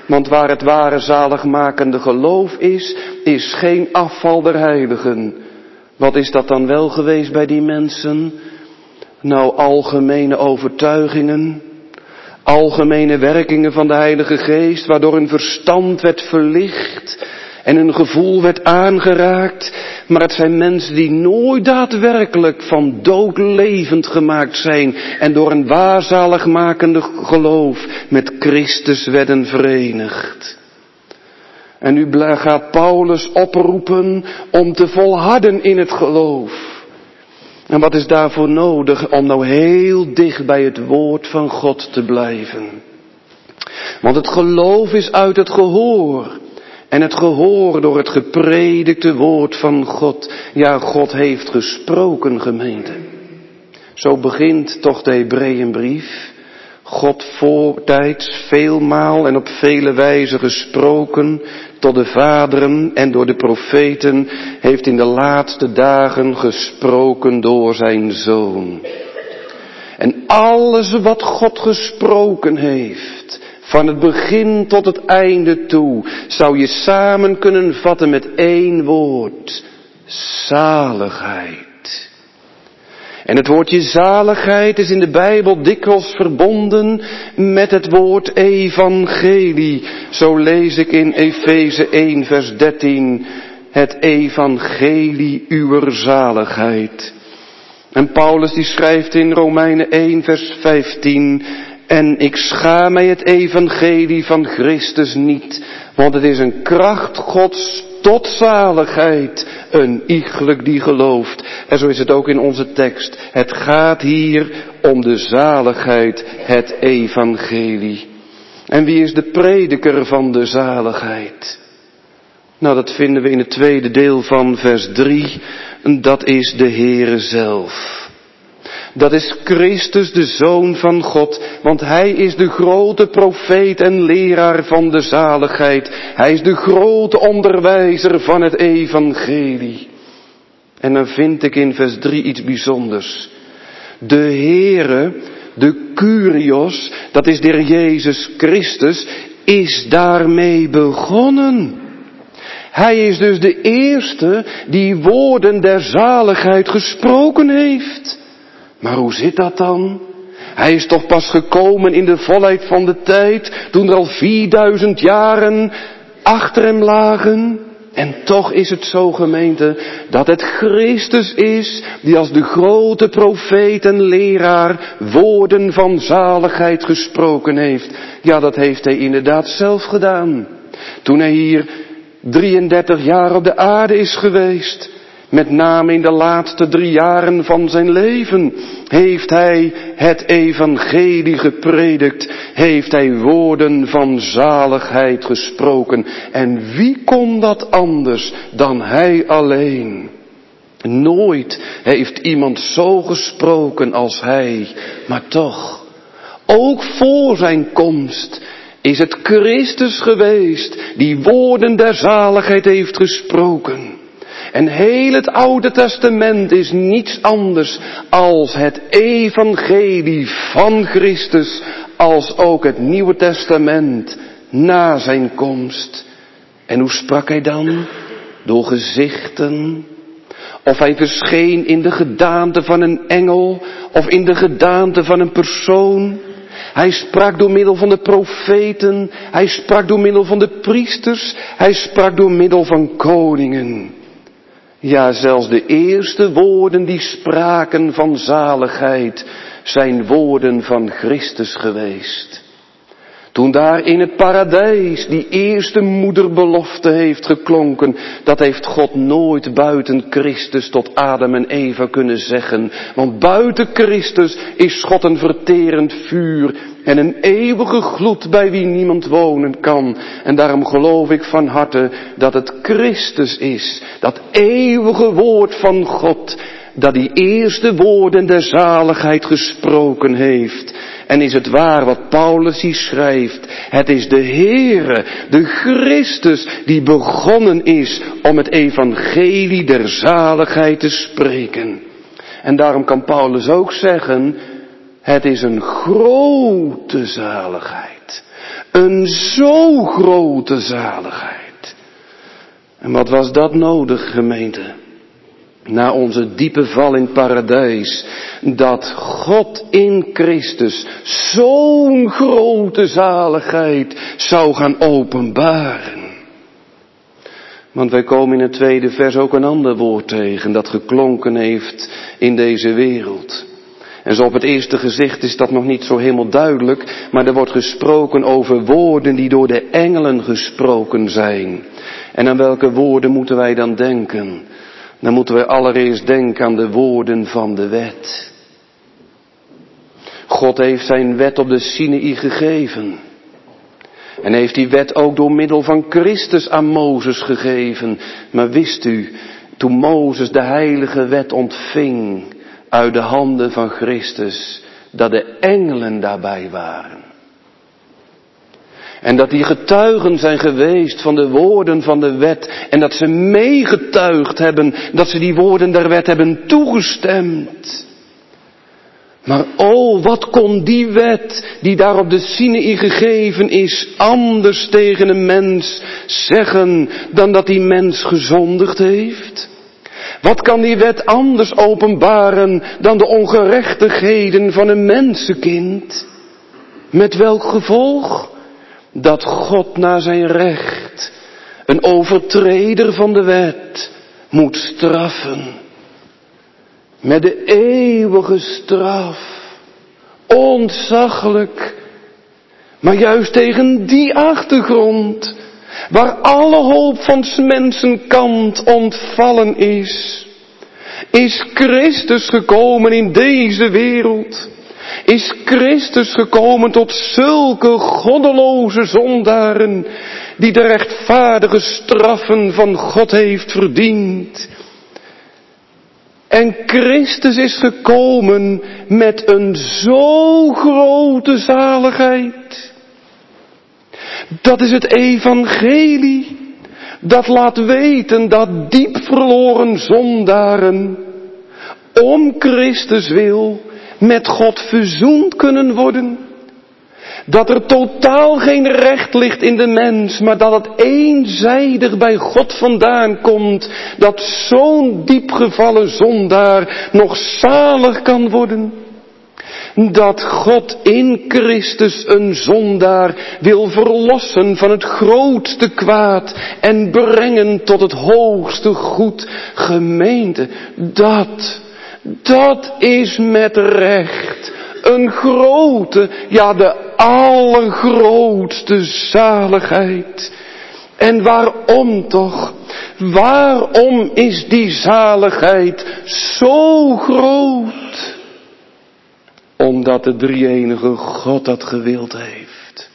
Speaker 1: Want waar het ware zaligmakende geloof is, is geen afval der heiligen. Wat is dat dan wel geweest bij die mensen? Nou, algemene overtuigingen, algemene werkingen van de Heilige Geest, waardoor hun verstand werd verlicht en hun gevoel werd aangeraakt. Maar het zijn mensen die nooit daadwerkelijk van dood levend gemaakt zijn en door een waarzaligmakende geloof met Christus werden verenigd. En nu gaat Paulus oproepen om te volharden in het geloof. En wat is daarvoor nodig? Om nou heel dicht bij het woord van God te blijven. Want het geloof is uit het gehoor. En het gehoor door het gepredikte woord van God. Ja, God heeft gesproken, gemeente. Zo begint toch de Hebreeënbrief. God voortijds veelmaal en op vele wijzen gesproken tot de vaderen en door de profeten, heeft in de laatste dagen gesproken door zijn Zoon. En alles wat God gesproken heeft, van het begin tot het einde toe, zou je samen kunnen vatten met één woord: zaligheid. En het woordje zaligheid is in de Bijbel dikwijls verbonden met het woord evangelie. Zo lees ik in Efeze één vers dertien, het evangelie uwer zaligheid. En Paulus die schrijft in Romeinen één vers vijftien, en ik schaam mij het evangelie van Christus niet, want het is een kracht Gods tot zaligheid, een iegelijk die gelooft. En zo is het ook in onze tekst. Het gaat hier om de zaligheid, het evangelie. En wie is de prediker van de zaligheid? Nou, dat vinden we in het tweede deel van vers drie. Dat is de Heere zelf. Dat is Christus, de Zoon van God, want Hij is de grote profeet en leraar van de zaligheid. Hij is de grote onderwijzer van het evangelie. En dan vind ik in vers drie iets bijzonders. De Heere, de Kyrios, dat is de Heer Jezus Christus, is daarmee begonnen. Hij is dus de eerste die woorden der zaligheid gesproken heeft. Maar hoe zit dat dan? Hij is toch pas gekomen in de volheid van de tijd, toen er al vierduizend jaren achter hem lagen. En toch is het zo, gemeente, dat het Christus is die als de grote profeet en leraar woorden van zaligheid gesproken heeft. Ja, dat heeft hij inderdaad zelf gedaan. Toen hij hier drieëndertig jaar op de aarde is geweest, met name in de laatste drie jaren van zijn leven, heeft hij het evangelie gepredikt, heeft hij woorden van zaligheid gesproken. En wie kon dat anders dan hij alleen? Nooit heeft iemand zo gesproken als hij, maar toch, ook voor zijn komst, is het Christus geweest die woorden der zaligheid heeft gesproken. En heel het Oude Testament is niets anders als het evangelie van Christus, als ook het Nieuwe Testament na zijn komst. En hoe sprak hij dan? Door gezichten. Of hij verscheen in de gedaante van een engel, of in de gedaante van een persoon. Hij sprak door middel van de profeten, hij sprak door middel van de priesters, hij sprak door middel van koningen. Ja, zelfs de eerste woorden die spraken van zaligheid zijn woorden van Christus geweest. Toen daar in het paradijs die eerste moederbelofte heeft geklonken, dat heeft God nooit buiten Christus tot Adam en Eva kunnen zeggen. Want buiten Christus is God een verterend vuur en een eeuwige gloed bij wie niemand wonen kan. En daarom geloof ik van harte dat het Christus is, dat eeuwige woord van God, dat die eerste woorden der zaligheid gesproken heeft. En is het waar wat Paulus hier schrijft, het is de Heere, de Christus, die begonnen is om het evangelie der zaligheid te spreken. En daarom kan Paulus ook zeggen, het is een grote zaligheid. Een zo grote zaligheid. En wat was dat nodig, gemeente? Na onze diepe val in het paradijs, dat God in Christus zo'n grote zaligheid zou gaan openbaren. Want wij komen in het tweede vers ook een ander woord tegen dat geklonken heeft in deze wereld. En zo op het eerste gezicht is dat nog niet zo helemaal duidelijk, maar er wordt gesproken over woorden die door de engelen gesproken zijn. En aan welke woorden moeten wij dan denken? Dan moeten wij allereerst denken aan de woorden van de wet. God heeft zijn wet op de Sinaï gegeven. En heeft die wet ook door middel van Christus aan Mozes gegeven. Maar wist u, toen Mozes de heilige wet ontving uit de handen van Christus, dat de engelen daarbij waren. En dat die getuigen zijn geweest van de woorden van de wet. En dat ze meegetuigd hebben, dat ze die woorden der wet hebben toegestemd. Maar oh, wat kon die wet, die daar op de Sinaï gegeven is, anders tegen een mens zeggen, dan dat die mens gezondigd heeft? Wat kan die wet anders openbaren dan de ongerechtigheden van een mensenkind? Met welk gevolg? Dat God naar zijn recht een overtreder van de wet moet straffen. Met de eeuwige straf. Ontzaglijk. Maar juist tegen die achtergrond, waar alle hoop van 's mensen kant ontvallen is, is Christus gekomen in deze wereld. Is Christus gekomen tot zulke goddeloze zondaren, die de rechtvaardige straffen van God heeft verdiend. En Christus is gekomen met een zo grote zaligheid. Dat is het evangelie. Dat laat weten dat diep verloren zondaren om Christus wil met God verzoend kunnen worden. Dat er totaal geen recht ligt in de mens, maar dat het eenzijdig bij God vandaan komt, dat zo'n diepgevallen zondaar nog zalig kan worden. Dat God in Christus een zondaar wil verlossen van het grootste kwaad en brengen tot het hoogste goed. Gemeente, dat, dat is met recht een grote, ja de allergrootste zaligheid. En waarom toch? Waarom is die zaligheid zo groot? Omdat de drie-enige God dat gewild heeft.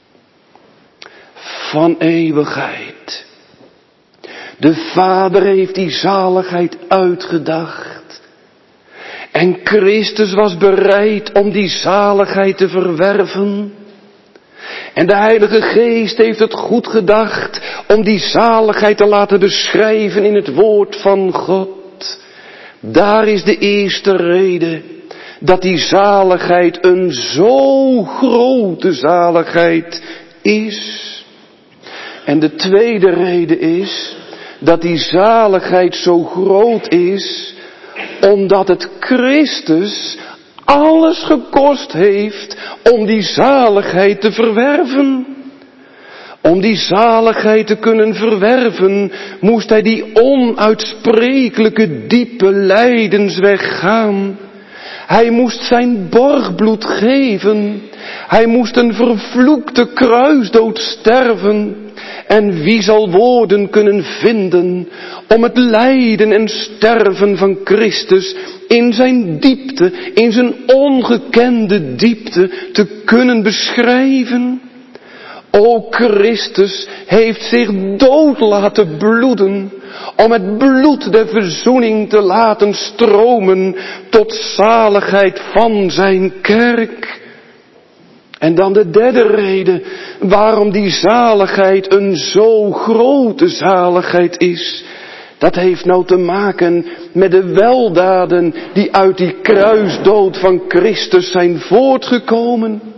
Speaker 1: Van eeuwigheid. De Vader heeft die zaligheid uitgedacht. En Christus was bereid om die zaligheid te verwerven. En de Heilige Geest heeft het goed gedacht om die zaligheid te laten beschrijven in het woord van God. Daar is de eerste reden dat die zaligheid een zo grote zaligheid is. En de tweede reden is dat die zaligheid zo groot is omdat het Christus alles gekost heeft om die zaligheid te verwerven. Om die zaligheid te kunnen verwerven, moest hij die onuitsprekelijke diepe lijdensweg gaan. Hij moest zijn borgbloed geven. Hij moest een vervloekte kruisdood sterven. En wie zal woorden kunnen vinden om het lijden en sterven van Christus in zijn diepte, in zijn ongekende diepte te kunnen beschrijven? O, Christus heeft zich dood laten bloeden om het bloed der verzoening te laten stromen tot zaligheid van zijn kerk. En dan de derde reden waarom die zaligheid een zo grote zaligheid is. Dat heeft nou te maken met de weldaden die uit die kruisdood van Christus zijn voortgekomen.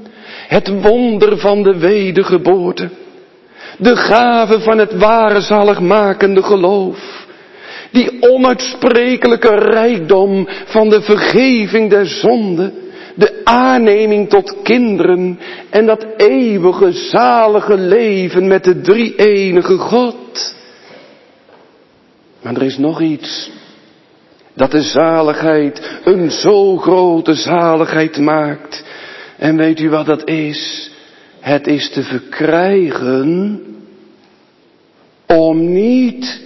Speaker 1: Het wonder van de wedergeboorte. De gave van het ware zaligmakende geloof. Die onuitsprekelijke rijkdom van de vergeving der zonde. De aanneming tot kinderen. En dat eeuwige zalige leven met de drie-enige God. Maar er is nog iets. Dat de zaligheid een zo grote zaligheid maakt. En weet u wat dat is? Het is te verkrijgen om niet.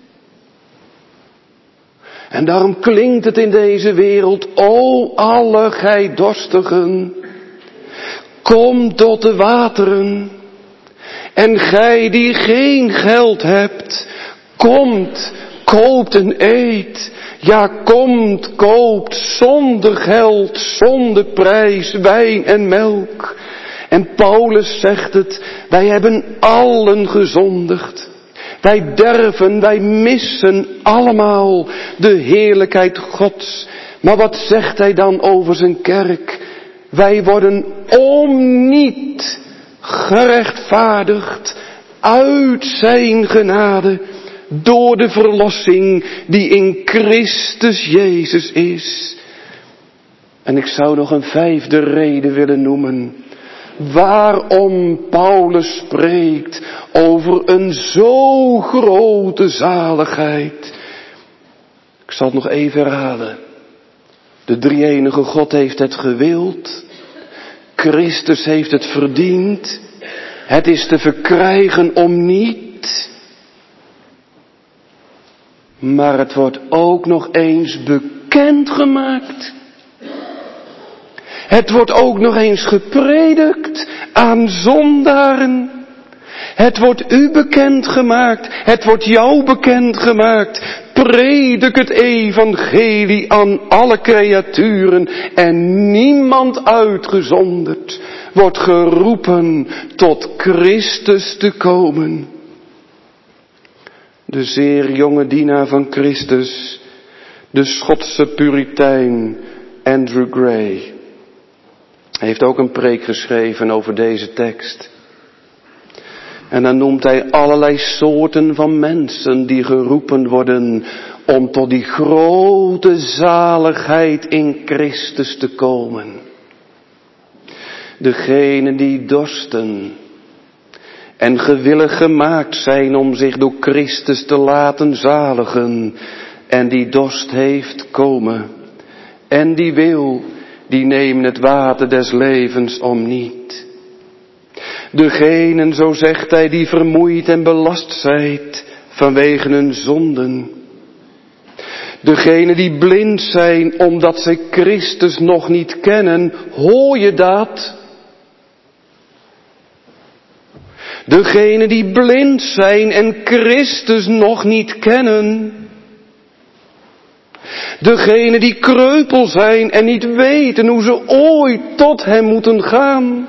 Speaker 1: En daarom klinkt het in deze wereld, o alle gij dorstigen, kom tot de wateren. En gij die geen geld hebt, komt, koopt en eet. Ja, komt, koopt zonder geld, zonder prijs, wijn en melk. En Paulus zegt het, wij hebben allen gezondigd. Wij derven, wij missen allemaal de heerlijkheid Gods. Maar wat zegt hij dan over zijn kerk? Wij worden om niet gerechtvaardigd uit zijn genade. Door de verlossing die in Christus Jezus is. En ik zou nog een vijfde reden willen noemen. Waarom Paulus spreekt over een zo grote zaligheid. Ik zal het nog even herhalen. De drie-enige God heeft het gewild. Christus heeft het verdiend. Het is te verkrijgen om niet. Maar het wordt ook nog eens bekendgemaakt. Het wordt ook nog eens gepredikt aan zondaren. Het wordt u bekendgemaakt. Het wordt jou bekendgemaakt. Predik het evangelie aan alle creaturen. En niemand uitgezonderd wordt geroepen tot Christus te komen. De zeer jonge dienaar van Christus, de Schotse puritein Andrew Gray, heeft ook een preek geschreven over deze tekst. En dan noemt hij allerlei soorten van mensen die geroepen worden om tot die grote zaligheid in Christus te komen. Degenen die dorsten en gewillig gemaakt zijn om zich door Christus te laten zaligen. En die dorst heeft komen. En die wil, die nemen het water des levens om niet. Degenen, zo zegt hij, die vermoeid en belast zijt vanwege hun zonden. Degenen die blind zijn omdat zij Christus nog niet kennen, hoor je dat? Degenen die blind zijn en Christus nog niet kennen. Degenen die kreupel zijn en niet weten hoe ze ooit tot hem moeten gaan.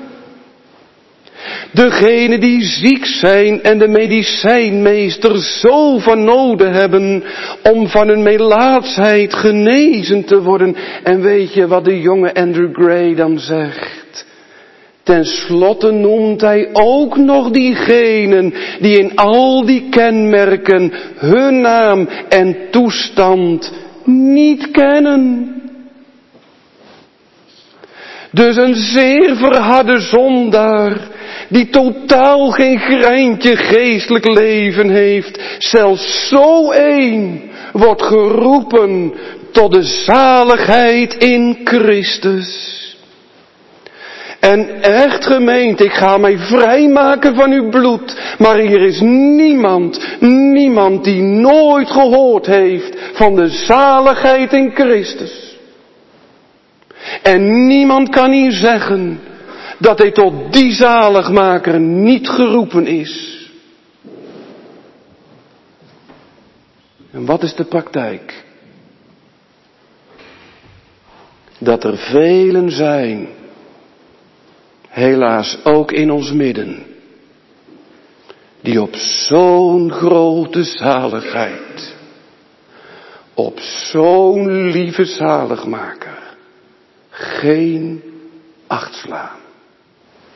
Speaker 1: Degenen die ziek zijn en de medicijnmeester zo van noden hebben om van hun melaatsheid genezen te worden. En weet je wat de jonge Andrew Gray dan zegt? Ten slotte noemt hij ook nog diegenen die in al die kenmerken hun naam en toestand niet kennen. Dus een zeer verharde zondaar, die totaal geen greintje geestelijk leven heeft, zelfs zo één wordt geroepen tot de zaligheid in Christus. En echt gemeente, ik ga mij vrijmaken van uw bloed. Maar hier is niemand, niemand die nooit gehoord heeft van de zaligheid in Christus. En niemand kan hier zeggen dat hij tot die zaligmaker niet geroepen is. En wat is de praktijk? Dat er velen zijn, helaas ook in ons midden, die op zo'n grote zaligheid, op zo'n lieve zaligmaker, geen acht slaan.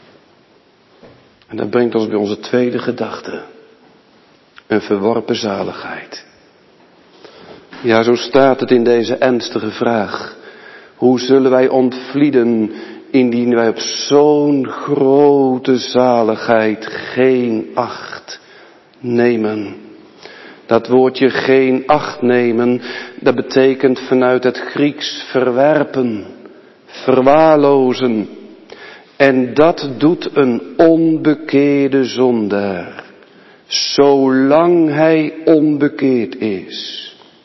Speaker 1: En dat brengt ons bij onze tweede gedachte. Een verworpen zaligheid. Ja, zo staat het in deze ernstige vraag. Hoe zullen wij ontvlieden indien wij op zo'n grote zaligheid geen acht nemen? Dat woordje geen acht nemen, dat betekent vanuit het Grieks verwerpen, verwaarlozen. En dat doet een onbekeerde zondaar, zolang hij onbekeerd is.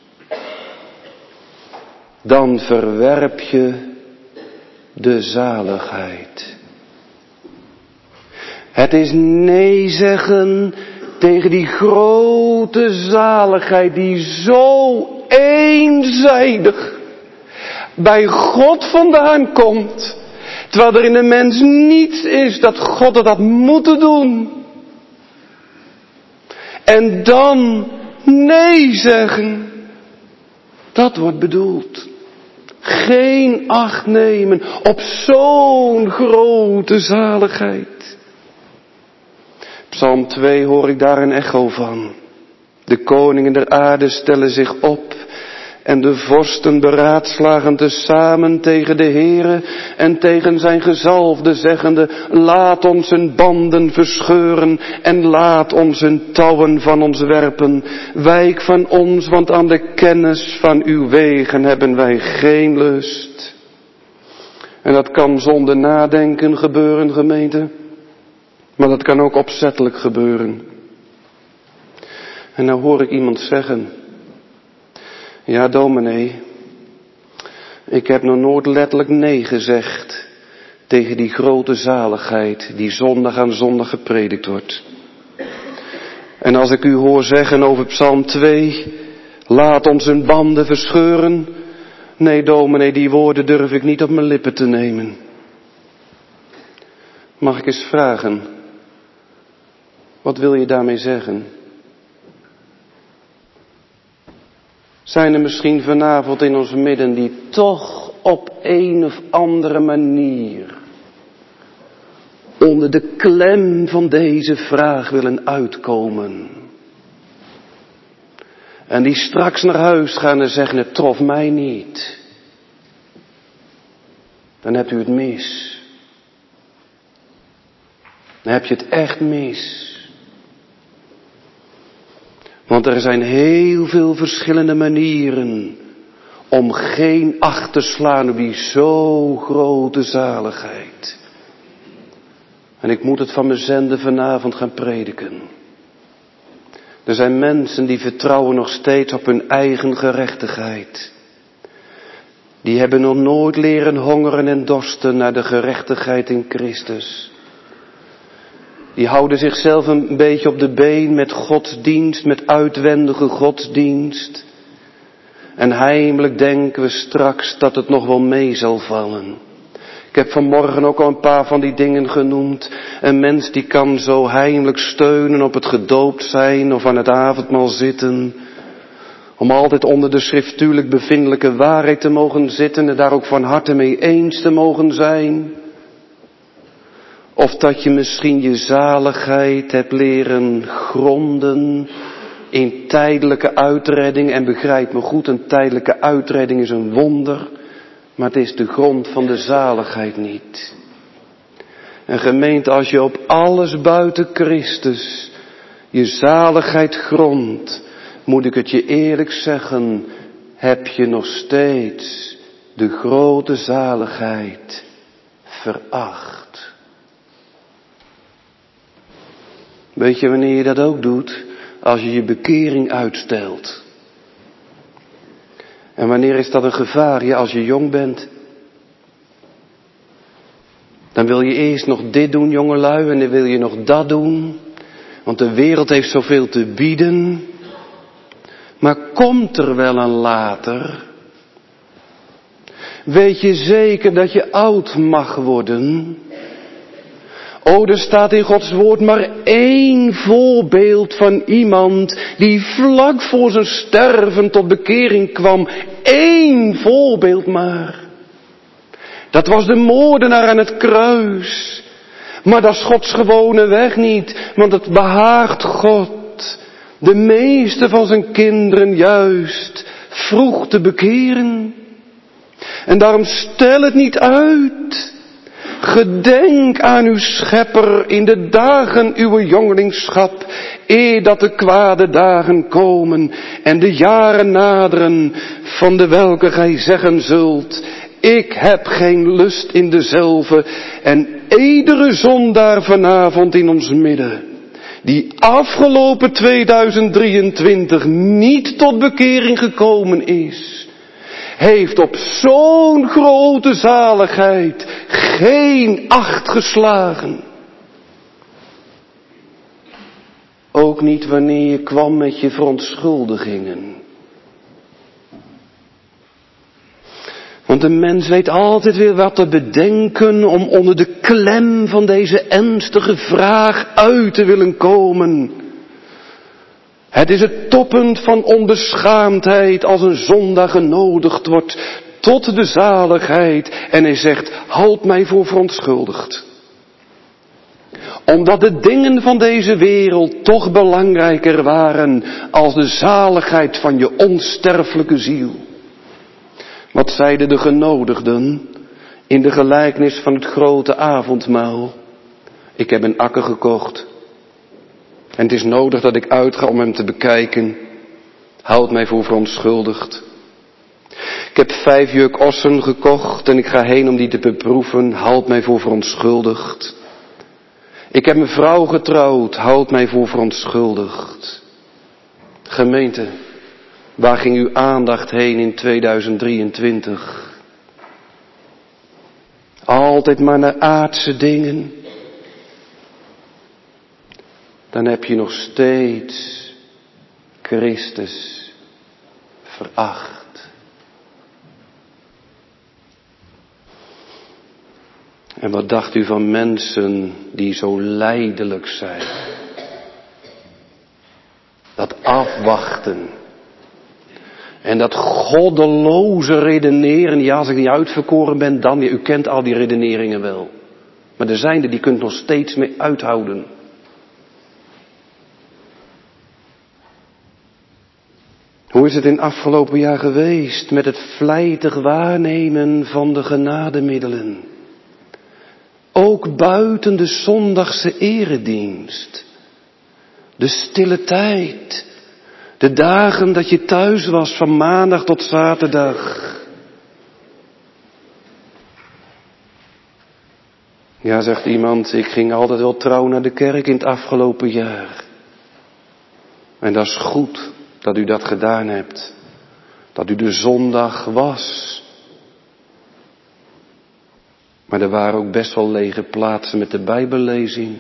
Speaker 1: Dan verwerp je de zaligheid. Het is nee zeggen tegen die grote zaligheid die zo eenzijdig bij God vandaan komt. Terwijl er in de mens niets is dat God het had moeten doen. En dan nee zeggen. Dat wordt bedoeld. Geen acht nemen op zo'n grote zaligheid. Psalm twee hoor ik daar een echo van. De koningen der aarde stellen zich op en de vorsten beraadslagen tezamen tegen de Heere en tegen zijn gezalfde, zeggende: laat ons hun banden verscheuren en laat ons hun touwen van ons werpen. Wijk van ons, want aan de kennis van uw wegen hebben wij geen lust. En dat kan zonder nadenken gebeuren, gemeente. Maar dat kan ook opzettelijk gebeuren. En nou hoor ik iemand zeggen: ja, dominee, ik heb nog nooit letterlijk nee gezegd tegen die grote zaligheid die zondag aan zondag gepredikt wordt. En als ik u hoor zeggen over Psalm twee, laat ons hun banden verscheuren. Nee, dominee, die woorden durf ik niet op mijn lippen te nemen. Mag ik eens vragen, wat wil je daarmee zeggen? Zijn er misschien vanavond in ons midden die toch op een of andere manier onder de klem van deze vraag willen uitkomen? En die straks naar huis gaan en zeggen: het trof mij niet. Dan hebt u het mis. Dan heb je het echt mis. Want er zijn heel veel verschillende manieren om geen acht te slaan op die zo grote zaligheid. En ik moet het van mijn zender vanavond gaan prediken. Er zijn mensen die vertrouwen nog steeds op hun eigen gerechtigheid. Die hebben nog nooit leren hongeren en dorsten naar de gerechtigheid in Christus. Die houden zichzelf een beetje op de been met godsdienst, met uitwendige godsdienst. En heimelijk denken we straks dat het nog wel mee zal vallen. Ik heb vanmorgen ook al een paar van die dingen genoemd. Een mens die kan zo heimelijk steunen op het gedoopt zijn of aan het avondmaal zitten. Om altijd onder de schriftuurlijk bevindelijke waarheid te mogen zitten en daar ook van harte mee eens te mogen zijn. Of dat je misschien je zaligheid hebt leren gronden in tijdelijke uitredding. En begrijp me goed, een tijdelijke uitredding is een wonder. Maar het is de grond van de zaligheid niet. En gemeente, als je op alles buiten Christus je zaligheid grondt, moet ik het je eerlijk zeggen, heb je nog steeds de grote zaligheid veracht. Weet je wanneer je dat ook doet? Als je je bekering uitstelt. En wanneer is dat een gevaar? Ja, als je jong bent. Dan wil je eerst nog dit doen, jongelui, en dan wil je nog dat doen. Want de wereld heeft zoveel te bieden. Maar komt er wel een later? Weet je zeker dat je oud mag worden? Oh, er staat in Gods woord maar één voorbeeld van iemand die vlak voor zijn sterven tot bekering kwam. Eén voorbeeld maar. Dat was de moordenaar aan het kruis. Maar dat is Gods gewone weg niet, want het behaagt God de meeste van zijn kinderen juist vroeg te bekeren. En daarom stel het niet uit. Gedenk aan uw schepper in de dagen uw jongelingschap, eer dat de kwade dagen komen en de jaren naderen, van de welke gij zeggen zult, ik heb geen lust in dezelve. En iedere zondaar vanavond in ons midden, die afgelopen tweeduizend drieëntwintig niet tot bekering gekomen is, heeft op zo'n grote zaligheid geen acht geslagen. Ook niet wanneer je kwam met je verontschuldigingen. Want de mens weet altijd weer wat te bedenken om onder de klem van deze ernstige vraag uit te willen komen. Het is het toppunt van onbeschaamdheid als een zondaar genodigd wordt tot de zaligheid en hij zegt, houd mij voor verontschuldigd. Omdat de dingen van deze wereld toch belangrijker waren als de zaligheid van je onsterfelijke ziel. Wat zeiden de genodigden in de gelijkenis van het grote avondmaal? Ik heb een akker gekocht. En het is nodig dat ik uitga om hem te bekijken. Houd mij voor verontschuldigd. Ik heb vijf juk ossen gekocht en ik ga heen om die te beproeven. Houd mij voor verontschuldigd. Ik heb mijn vrouw getrouwd. Houd mij voor verontschuldigd. Gemeente, waar ging uw aandacht heen in tweeduizend drieëntwintig? Altijd maar naar aardse dingen. Dan heb je nog steeds Christus veracht. En wat dacht u van mensen die zo lijdelijk zijn? Dat afwachten. En dat goddeloze redeneren. Ja, als ik niet uitverkoren ben, dan weer. U kent al die redeneringen wel. Maar er zijn er die kunt nog steeds mee uithouden. Hoe is het in afgelopen jaar geweest met het vlijtig waarnemen van de genademiddelen? Ook buiten de zondagse eredienst. De stille tijd. De dagen dat je thuis was van maandag tot zaterdag. Ja, zegt iemand, ik ging altijd wel trouw naar de kerk in het afgelopen jaar. En dat is goed dat u dat gedaan hebt. Dat u de zondag was. Maar er waren ook best wel lege plaatsen met de bijbellezing.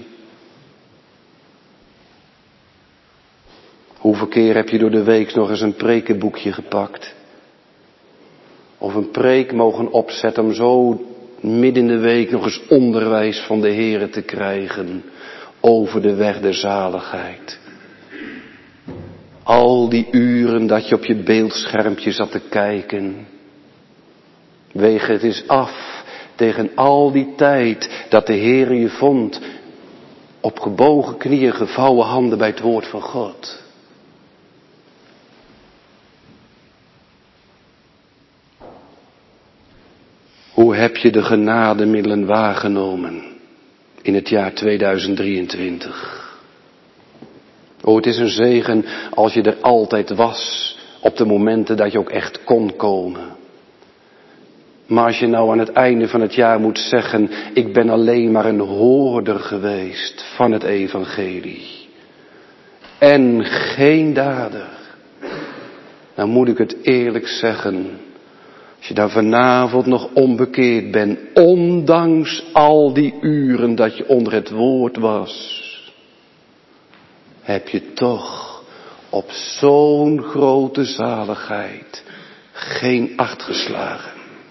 Speaker 1: Hoeveel keer heb je door de week nog eens een prekenboekje gepakt? Of een preek mogen opzetten om zo midden in de week nog eens onderwijs van de Heere te krijgen over de weg der zaligheid. Al die uren dat je op je beeldschermpje zat te kijken. Weeg het eens af tegen al die tijd dat de Heere je vond op gebogen knieën, gevouwen handen bij het woord van God. Hoe heb je de genademiddelen waargenomen in het jaar tweeduizend drieëntwintig? Oh, het is een zegen als je er altijd was op de momenten dat je ook echt kon komen. Maar als je nou aan het einde van het jaar moet zeggen, ik ben alleen maar een hoorder geweest van het evangelie. En geen dader. Dan moet ik het eerlijk zeggen. Als je daar vanavond nog onbekeerd bent, ondanks al die uren dat je onder het woord was, heb je toch op zo'n grote zaligheid geen acht geslagen.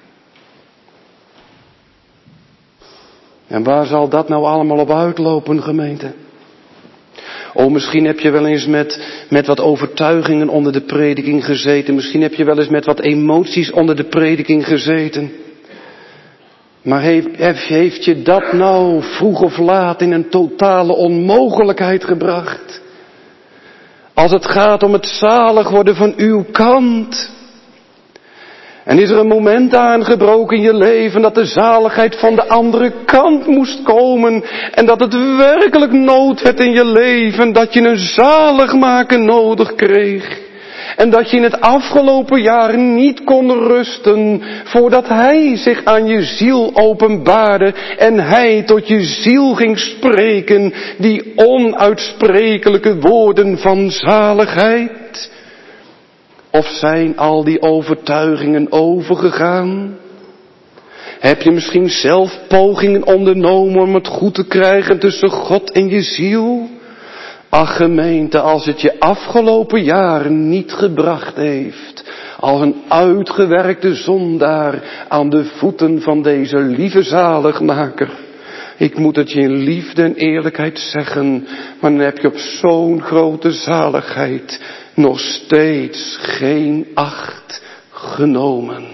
Speaker 1: En waar zal dat nou allemaal op uitlopen, gemeente? Oh, misschien heb je wel eens met, met wat overtuigingen onder de prediking gezeten. Misschien heb je wel eens met wat emoties onder de prediking gezeten. Maar heeft, heeft je dat nou vroeg of laat in een totale onmogelijkheid gebracht? Als het gaat om het zalig worden van uw kant. En is er een moment aangebroken in je leven dat de zaligheid van de andere kant moest komen. En dat het werkelijk nood had in je leven. Dat je een zaligmaken nodig kreeg. En dat je in het afgelopen jaar niet kon rusten voordat Hij zich aan je ziel openbaarde en Hij tot je ziel ging spreken die onuitsprekelijke woorden van zaligheid. Of zijn al die overtuigingen overgegaan? Heb je misschien zelf pogingen ondernomen om het goed te krijgen tussen God en je ziel? Ach gemeente, als het je afgelopen jaren niet gebracht heeft, als een uitgewerkte zondaar aan de voeten van deze lieve zaligmaker. Ik moet het je in liefde en eerlijkheid zeggen, maar dan heb je op zo'n grote zaligheid nog steeds geen acht genomen.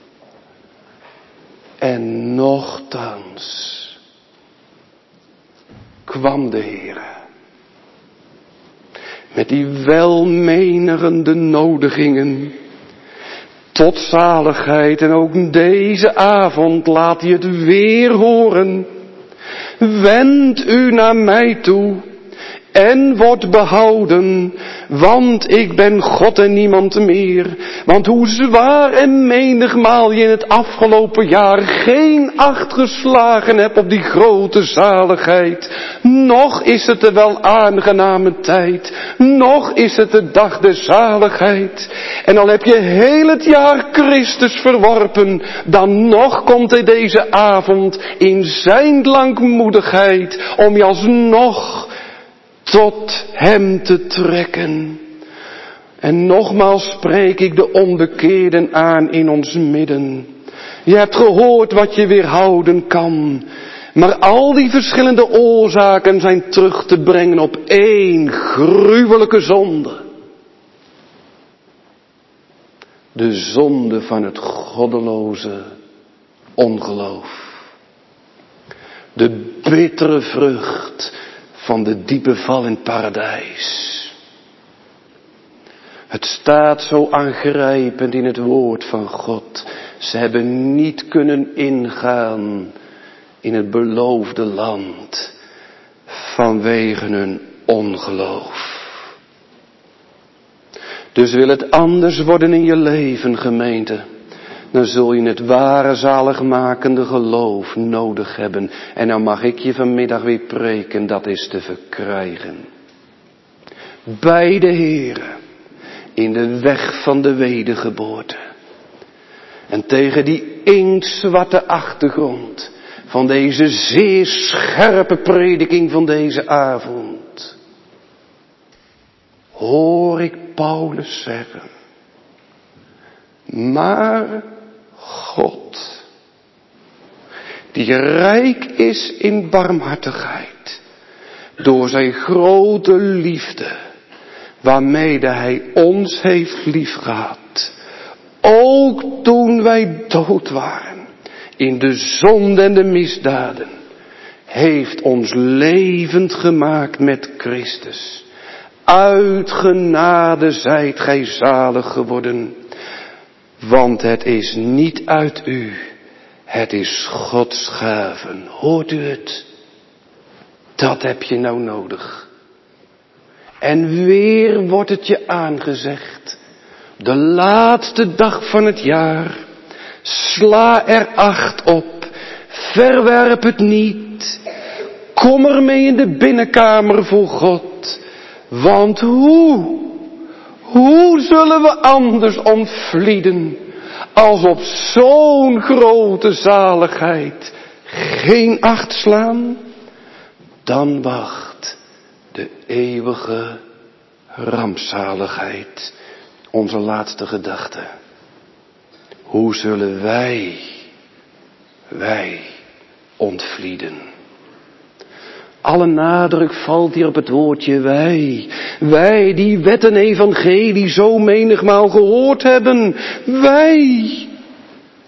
Speaker 1: En nochtans kwam de Heere met die welmenigende nodigingen tot zaligheid. En ook deze avond laat hij het weer horen. Wend u naar mij toe en wordt behouden, want ik ben God en niemand meer. Want hoe zwaar en menigmaal je in het afgelopen jaar geen acht geslagen hebt op die grote zaligheid, nog is het de wel aangename tijd, nog is het de dag der zaligheid. En al heb je heel het jaar Christus verworpen, dan nog komt hij deze avond in zijn langmoedigheid om je alsnog tot hem te trekken. En nogmaals spreek ik de onbekeerden aan in ons midden. Je hebt gehoord wat je weerhouden kan. Maar al die verschillende oorzaken zijn terug te brengen op één gruwelijke zonde. De zonde van het goddeloze ongeloof. De bittere vrucht van de diepe val in het paradijs. Het staat zo aangrijpend in het woord van God. Ze hebben niet kunnen ingaan in het beloofde land vanwege hun ongeloof. Dus wil het anders worden in je leven, gemeente, dan zul je het ware zaligmakende geloof nodig hebben. En dan mag ik je vanmiddag weer preken, dat is te verkrijgen. Bij de Heere, in de weg van de wedergeboorte. En tegen die inktzwarte achtergrond van deze zeer scherpe prediking van deze avond, hoor ik Paulus zeggen, maar God, die rijk is in barmhartigheid, door zijn grote liefde, waarmede hij ons heeft liefgehad, ook toen wij dood waren, in de zonde en de misdaden, heeft ons levend gemaakt met Christus. Uit genade zijt gij zalig geworden. Want het is niet uit u, het is Gods gaven. Hoort u het? Dat heb je nou nodig. En weer wordt het je aangezegd. De laatste dag van het jaar. Sla er acht op. Verwerp het niet. Kom ermee in de binnenkamer voor God. Want hoe, hoe zullen we anders ontvlieden als op zo'n grote zaligheid geen acht slaan? Dan wacht de eeuwige rampzaligheid, onze laatste gedachte. Hoe zullen wij, wij ontvlieden? Alle nadruk valt hier op het woordje wij. Wij die wet en evangelie zo menigmaal gehoord hebben. Wij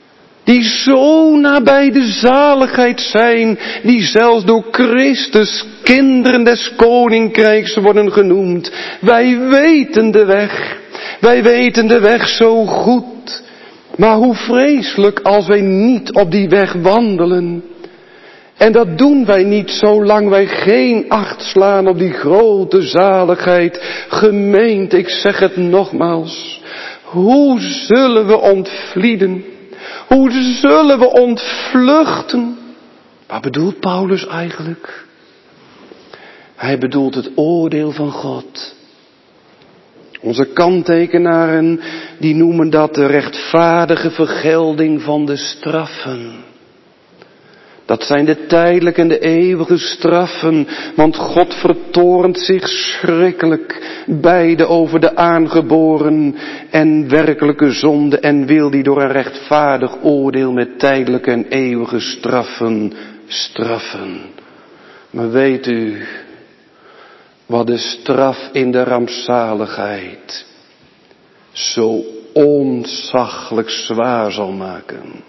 Speaker 1: die zo nabij de zaligheid zijn, die zelfs door Christus kinderen des Koninkrijks worden genoemd. Wij weten de weg, wij weten de weg zo goed, maar hoe vreselijk als wij niet op die weg wandelen. En dat doen wij niet zolang wij geen acht slaan op die grote zaligheid. Gemeente, ik zeg het nogmaals. Hoe zullen we ontvlieden? Hoe zullen we ontvluchten? Wat bedoelt Paulus eigenlijk? Hij bedoelt het oordeel van God. Onze kanttekenaren, die noemen dat de rechtvaardige vergelding van de straffen. Dat zijn de tijdelijke en de eeuwige straffen, want God vertoornt zich schrikkelijk, beide over de aangeboren en werkelijke zonde, en wil die door een rechtvaardig oordeel met tijdelijke en eeuwige straffen straffen. Maar weet u wat de straf in de rampzaligheid zo ontzaglijk zwaar zal maken?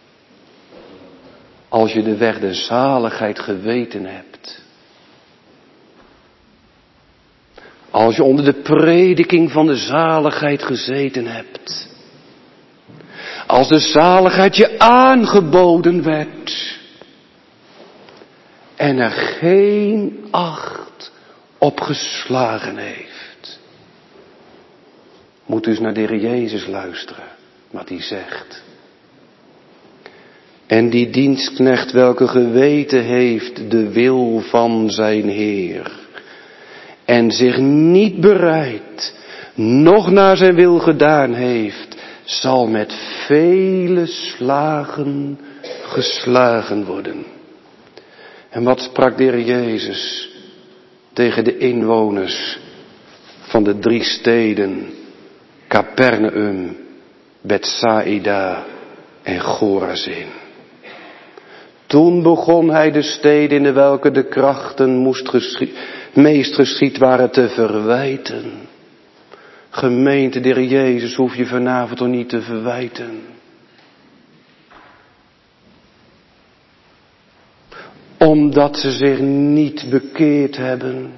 Speaker 1: Als je de weg der zaligheid geweten hebt. Als je onder de prediking van de zaligheid gezeten hebt. Als de zaligheid je aangeboden werd. En er geen acht op geslagen heeft. Moet dus naar de Heer Jezus luisteren. Wat hij zegt. En die dienstknecht welke geweten heeft de wil van zijn Heer. En zich niet bereidt, noch naar zijn wil gedaan heeft, zal met vele slagen geslagen worden. En wat sprak de Heer Jezus tegen de inwoners van de drie steden, Capernaum, Bethsaida en Chorazin. Toen begon hij de steden in de welke de krachten moest geschied, meest geschied waren te verwijten. Gemeente, de Heer Jezus hoef je vanavond toch niet te verwijten. Omdat ze zich niet bekeerd hebben.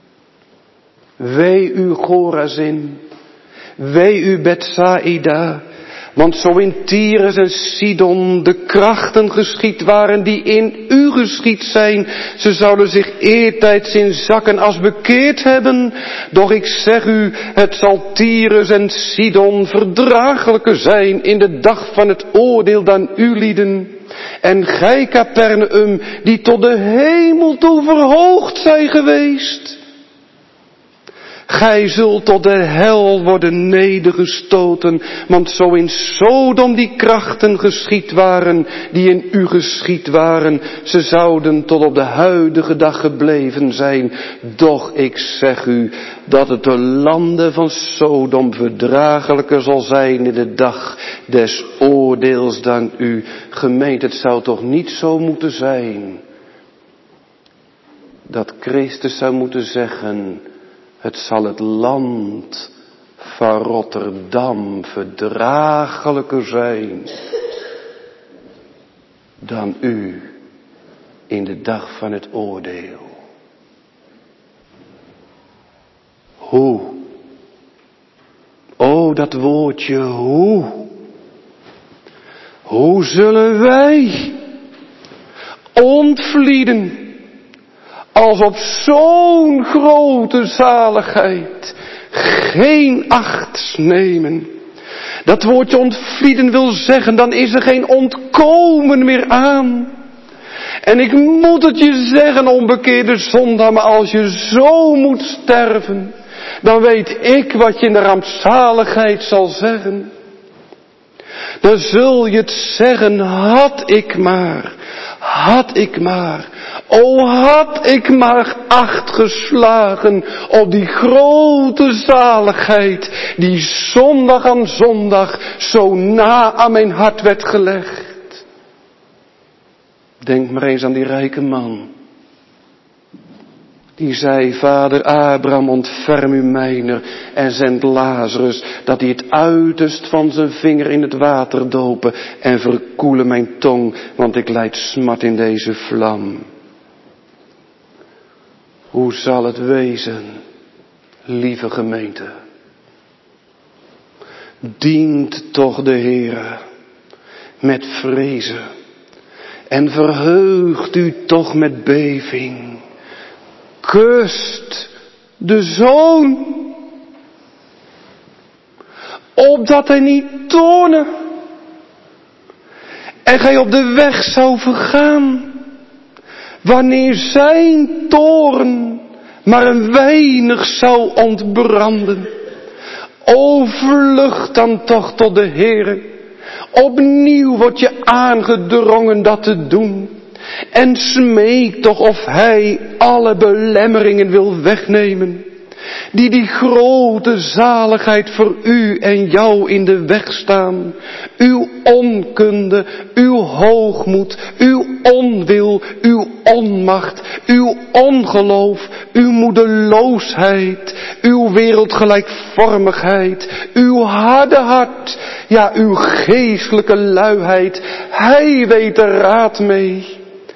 Speaker 1: Wee u Chorazin, wee u Bethsaida. Want zo in Tyrus en Sidon de krachten geschied waren die in u geschied zijn. Ze zouden zich eertijds in zakken als bekeerd hebben. Doch ik zeg u, het zal Tyrus en Sidon verdraaglijker zijn in de dag van het oordeel dan u lieden. En gij Capernaum, die tot de hemel toe verhoogd zijn geweest. Gij zult tot de hel worden nedergestoten, want zo in Sodom die krachten geschied waren, die in u geschied waren, ze zouden tot op de huidige dag gebleven zijn. Doch ik zeg u, dat het de landen van Sodom verdraaglijker zal zijn in de dag des oordeels dan u. Gemeente, het zou toch niet zo moeten zijn, dat Christus zou moeten zeggen, het zal het land van Rotterdam verdraaglijker zijn dan u in de dag van het oordeel. Hoe? O, dat woordje hoe. Hoe zullen wij ontvlieden als op zo'n grote zaligheid geen acht nemen? Dat woordje ontvlieden wil zeggen, dan is er geen ontkomen meer aan. En ik moet het je zeggen, onbekeerde zondaar, maar als je zo moet sterven, dan weet ik wat je in de rampzaligheid zal zeggen. Dan zul je het zeggen, had ik maar, had ik maar, o had ik maar acht geslagen op die grote zaligheid, die zondag aan zondag zo na aan mijn hart werd gelegd. Denk maar eens aan die rijke man, Die zei, vader Abraham, ontferm u mijner en zend Lazarus, dat hij het uiterst van zijn vinger in het water dopen en verkoelen mijn tong, want ik lijd smart in deze vlam. Hoe zal het wezen, lieve gemeente? Dient toch de Heere met vrezen en verheugt u toch met beving. Kust de Zoon, opdat hij niet toorne en gij op de weg zou vergaan, wanneer zijn toorn maar een weinig zou ontbranden. O, vlucht dan toch tot de Heere, opnieuw wordt je aangedrongen dat te doen. En smeek toch of hij alle belemmeringen wil wegnemen, die die grote zaligheid voor u en jou in de weg staan. Uw onkunde, uw hoogmoed, uw onwil, uw onmacht, uw ongeloof, uw moedeloosheid, uw wereldgelijkvormigheid, uw harde hart, ja, uw geestelijke luiheid. Hij weet er raad mee.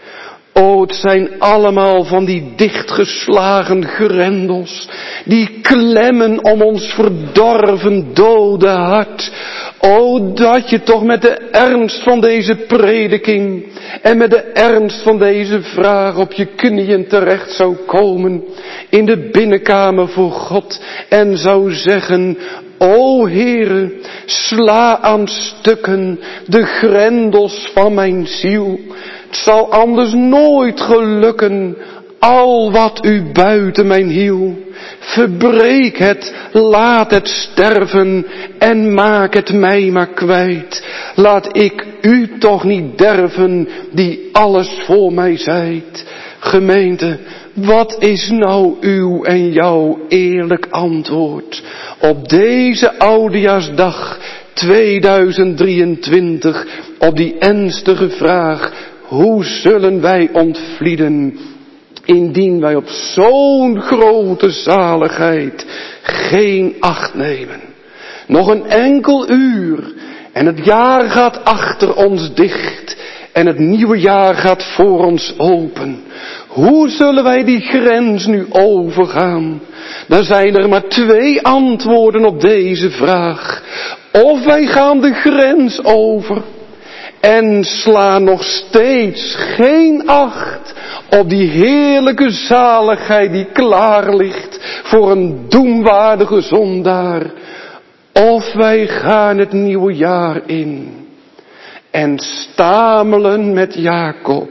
Speaker 1: O, het zijn allemaal van die dichtgeslagen grendels, die klemmen om ons verdorven dode hart. O, dat je toch met de ernst van deze prediking en met de ernst van deze vraag op je knieën terecht zou komen in de binnenkamer voor God en zou zeggen, o Heere, sla aan stukken de grendels van mijn ziel. Het zal anders nooit gelukken, al wat u buiten mijn hiel. Verbreek het, laat het sterven en maak het mij maar kwijt. Laat ik u toch niet derven, die alles voor mij zijt. Gemeente, wat is nou uw en jouw eerlijk antwoord op deze Oudejaarsdag tweeduizend drieëntwintig, op die ernstige vraag: hoe zullen wij ontvlieden, indien wij op zo'n grote zaligheid geen acht nemen? Nog een enkel uur en het jaar gaat achter ons dicht en het nieuwe jaar gaat voor ons open. Hoe zullen wij die grens nu overgaan? Dan zijn er maar twee antwoorden op deze vraag. Of wij gaan de grens over en slaan nog steeds geen acht op die heerlijke zaligheid die klaar ligt voor een doemwaardige zondaar. Of wij gaan het nieuwe jaar in en stamelen met Jacob.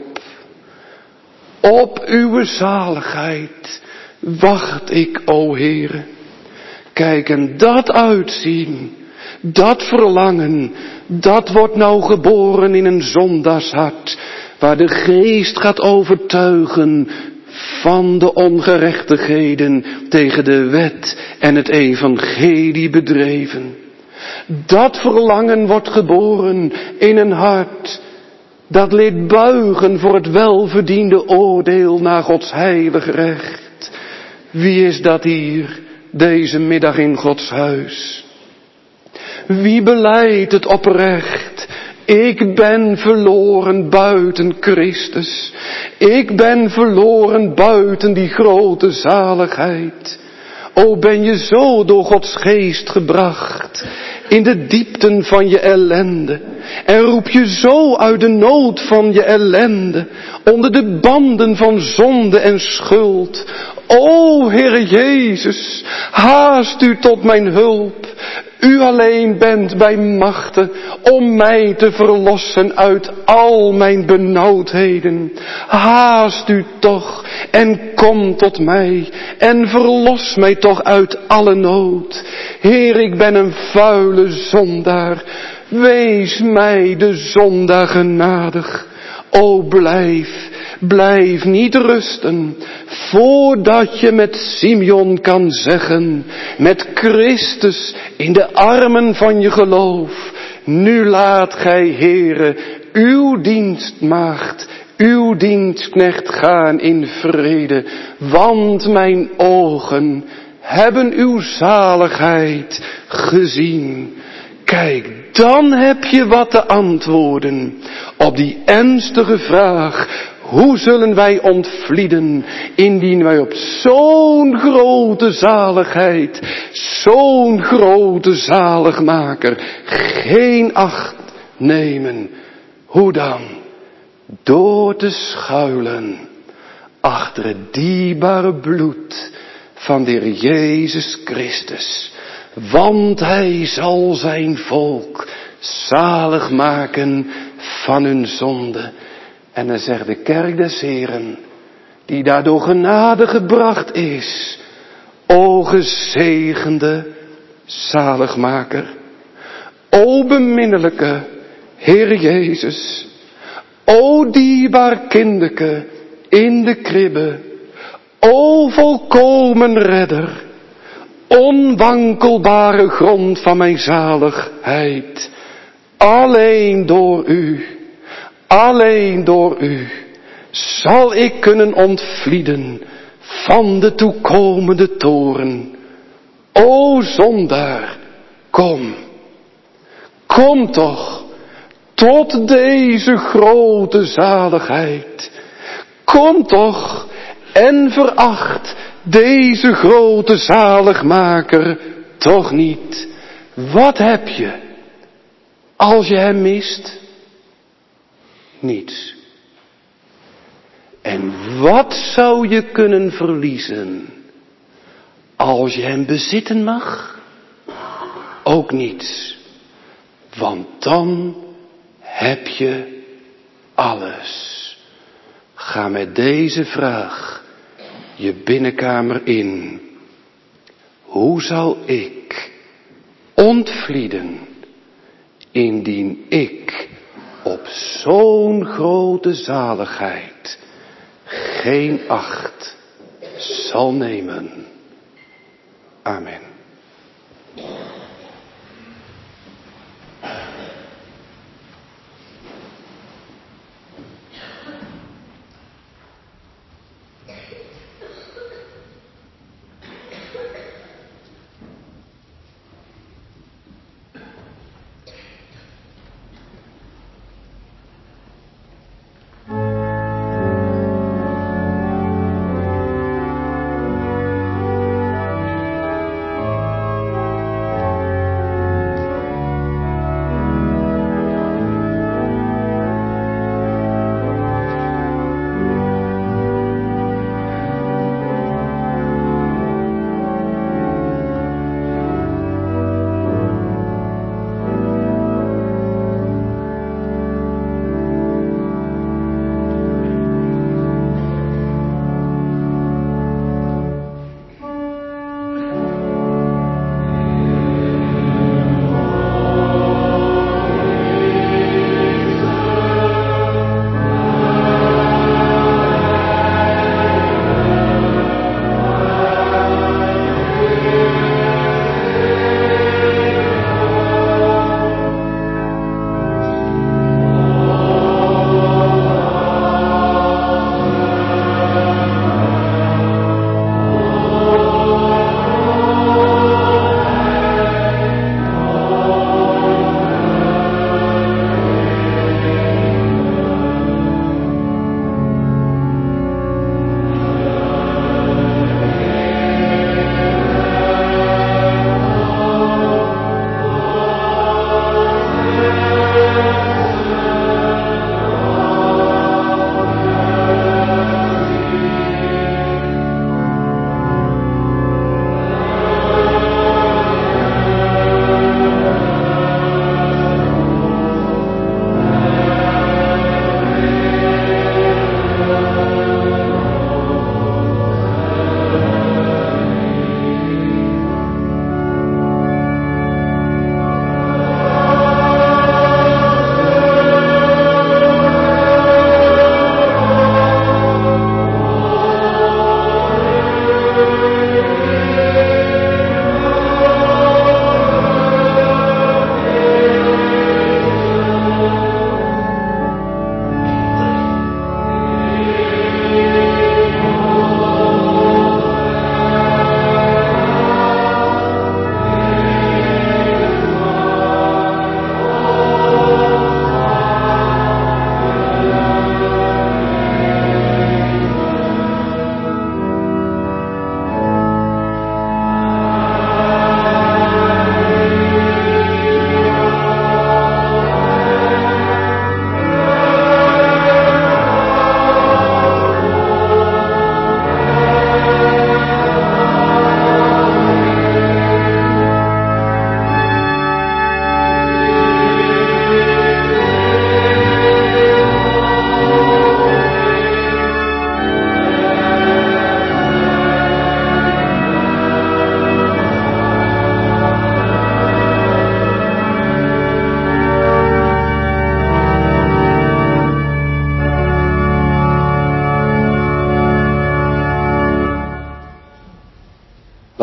Speaker 1: Op uw zaligheid wacht ik, o Heere. Kijk, en dat uitzien, dat verlangen, dat wordt nou geboren in een zondaarshart, waar de geest gaat overtuigen van de ongerechtigheden tegen de wet en het evangelie bedreven. Dat verlangen wordt geboren in een hart dat leert buigen voor het welverdiende oordeel naar Gods heilig recht. Wie is dat hier deze middag in Gods huis? Wie belijdt het oprecht? Ik ben verloren buiten Christus. Ik ben verloren buiten die grote zaligheid. O, ben je zo door Gods geest gebracht in de diepten van je ellende. En roep je zo uit de nood van je ellende, onder de banden van zonde en schuld. O, Heere Jezus, haast u tot mijn hulp. U alleen bent bij machten om mij te verlossen uit al mijn benauwdheden. Haast u toch en kom tot mij en verlos mij toch uit alle nood. Heer, ik ben een vuile zondaar. Wees mij de zondaar genadig. O, blijf, blijf niet rusten, voordat je met Simeon kan zeggen, met Christus in de armen van je geloof: nu laat gij, Heere, uw dienstmaagd Uw dienstknecht gaan in vrede, want mijn ogen hebben uw zaligheid gezien. Kijk, dan heb je wat te antwoorden op die ernstige vraag. Hoe zullen wij ontvlieden, indien wij op zo'n grote zaligheid, zo'n grote zaligmaker, geen acht nemen? Hoe dan? Door te schuilen achter het dierbare bloed van de Heer Jezus Christus. Want Hij zal zijn volk zalig maken van hun zonde. En dan zegt de kerk des Heren, die daardoor genade gebracht is. O gezegende zaligmaker. O beminnelijke Heer Jezus. O dierbaar kinderke in de kribbe. O volkomen redder. Onwankelbare grond van mijn zaligheid. Alleen door u. Alleen door u zal ik kunnen ontvlieden van de toekomende toren. O zondaar, kom. Kom toch tot deze grote zaligheid. Kom toch en veracht deze grote zaligmaker toch niet. Wat heb je als je hem mist? Niets. En wat zou je kunnen verliezen als je hem bezitten mag? Ook niets. Want dan heb je alles. Ga met deze vraag je binnenkamer in. Hoe zal ik ontvlieden indien ik op zo'n grote zaligheid geen acht zal nemen? Amen.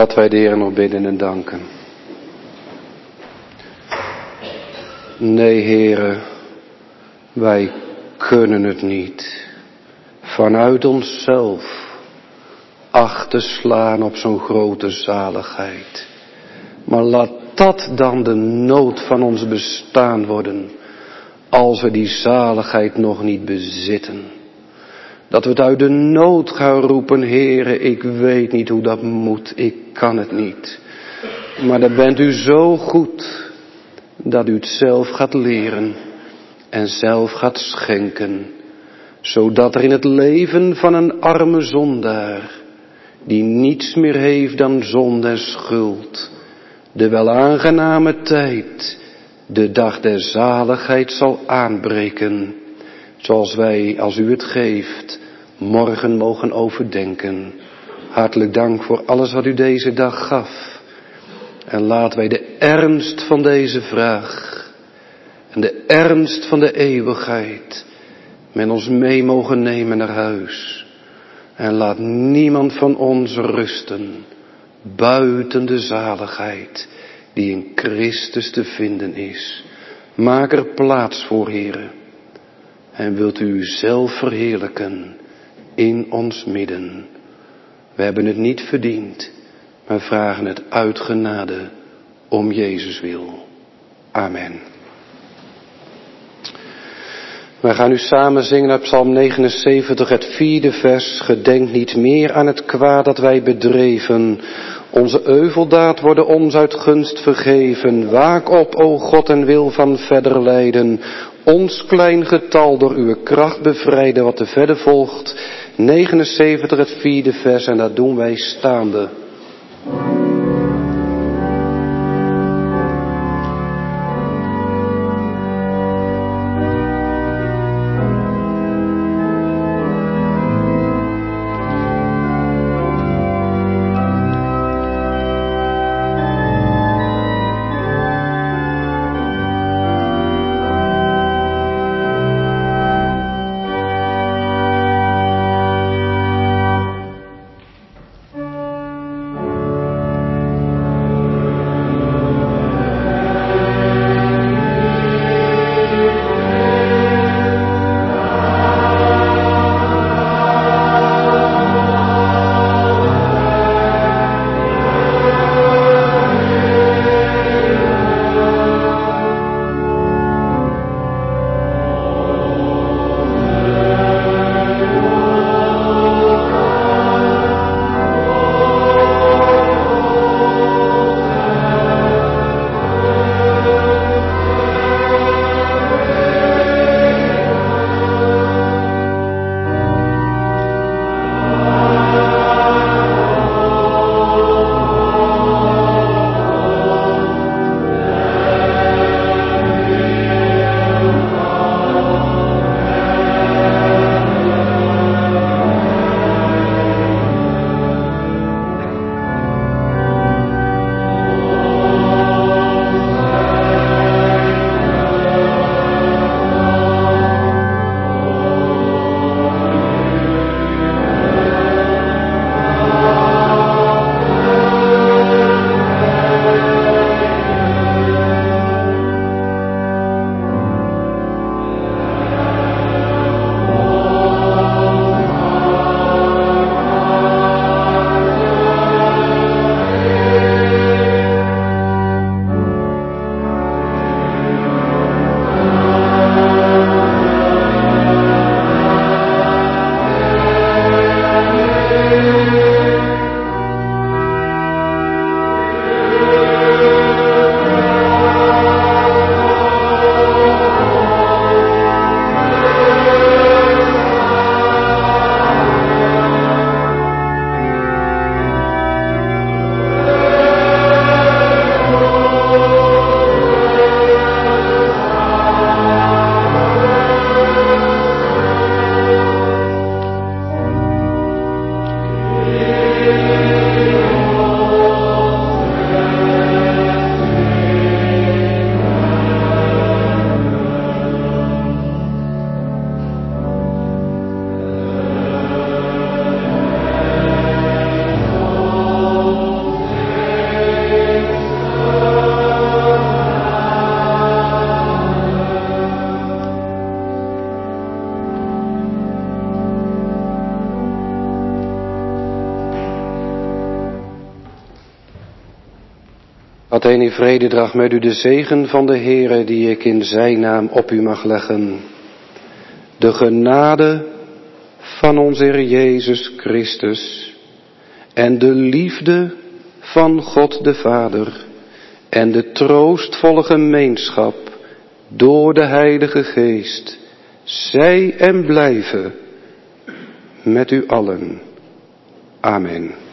Speaker 1: Laten wij de Heer nog bidden en danken. Nee, Heere, wij kunnen het niet vanuit onszelf acht te slaan op zo'n grote zaligheid. Maar laat dat dan de nood van ons bestaan worden, als we die zaligheid nog niet bezitten. Dat we het uit de nood gaan roepen, Heere, ik weet niet hoe dat moet, ik kan het niet. Maar dan bent u zo goed, dat u het zelf gaat leren en zelf gaat schenken, zodat er in het leven van een arme zondaar, die niets meer heeft dan zonde en schuld, de welaangename tijd, de dag der zaligheid zal aanbreken, zoals wij, als u het geeft, morgen mogen overdenken. Hartelijk dank voor alles wat u deze dag gaf. En laten wij de ernst van deze vraag en de ernst van de eeuwigheid met ons mee mogen nemen naar huis. En laat niemand van ons rusten buiten de zaligheid die in Christus te vinden is. Maak er plaats voor, Heere. En wilt u uzelf verheerlijken in ons midden. We hebben het niet verdiend, maar vragen het uit genade om Jezus wil. Amen. Wij gaan nu samen zingen uit Psalm negenenzeventig, het vierde vers. Gedenk niet meer aan het kwaad dat wij bedreven. Onze euveldaad worden ons uit gunst vergeven. Waak op, o God, en wil van verder lijden. Ons klein getal door uw kracht bevrijden. Wat er verder volgt. negenenzeventig, het vierde vers, en dat doen wij staande. Athene in vrede draagt met u de zegen van de Heere, die ik in zijn naam op u mag leggen. De genade van onze Heer Jezus Christus en de liefde van God de Vader en de troostvolle gemeenschap door de Heilige Geest, zij en blijven met u allen. Amen.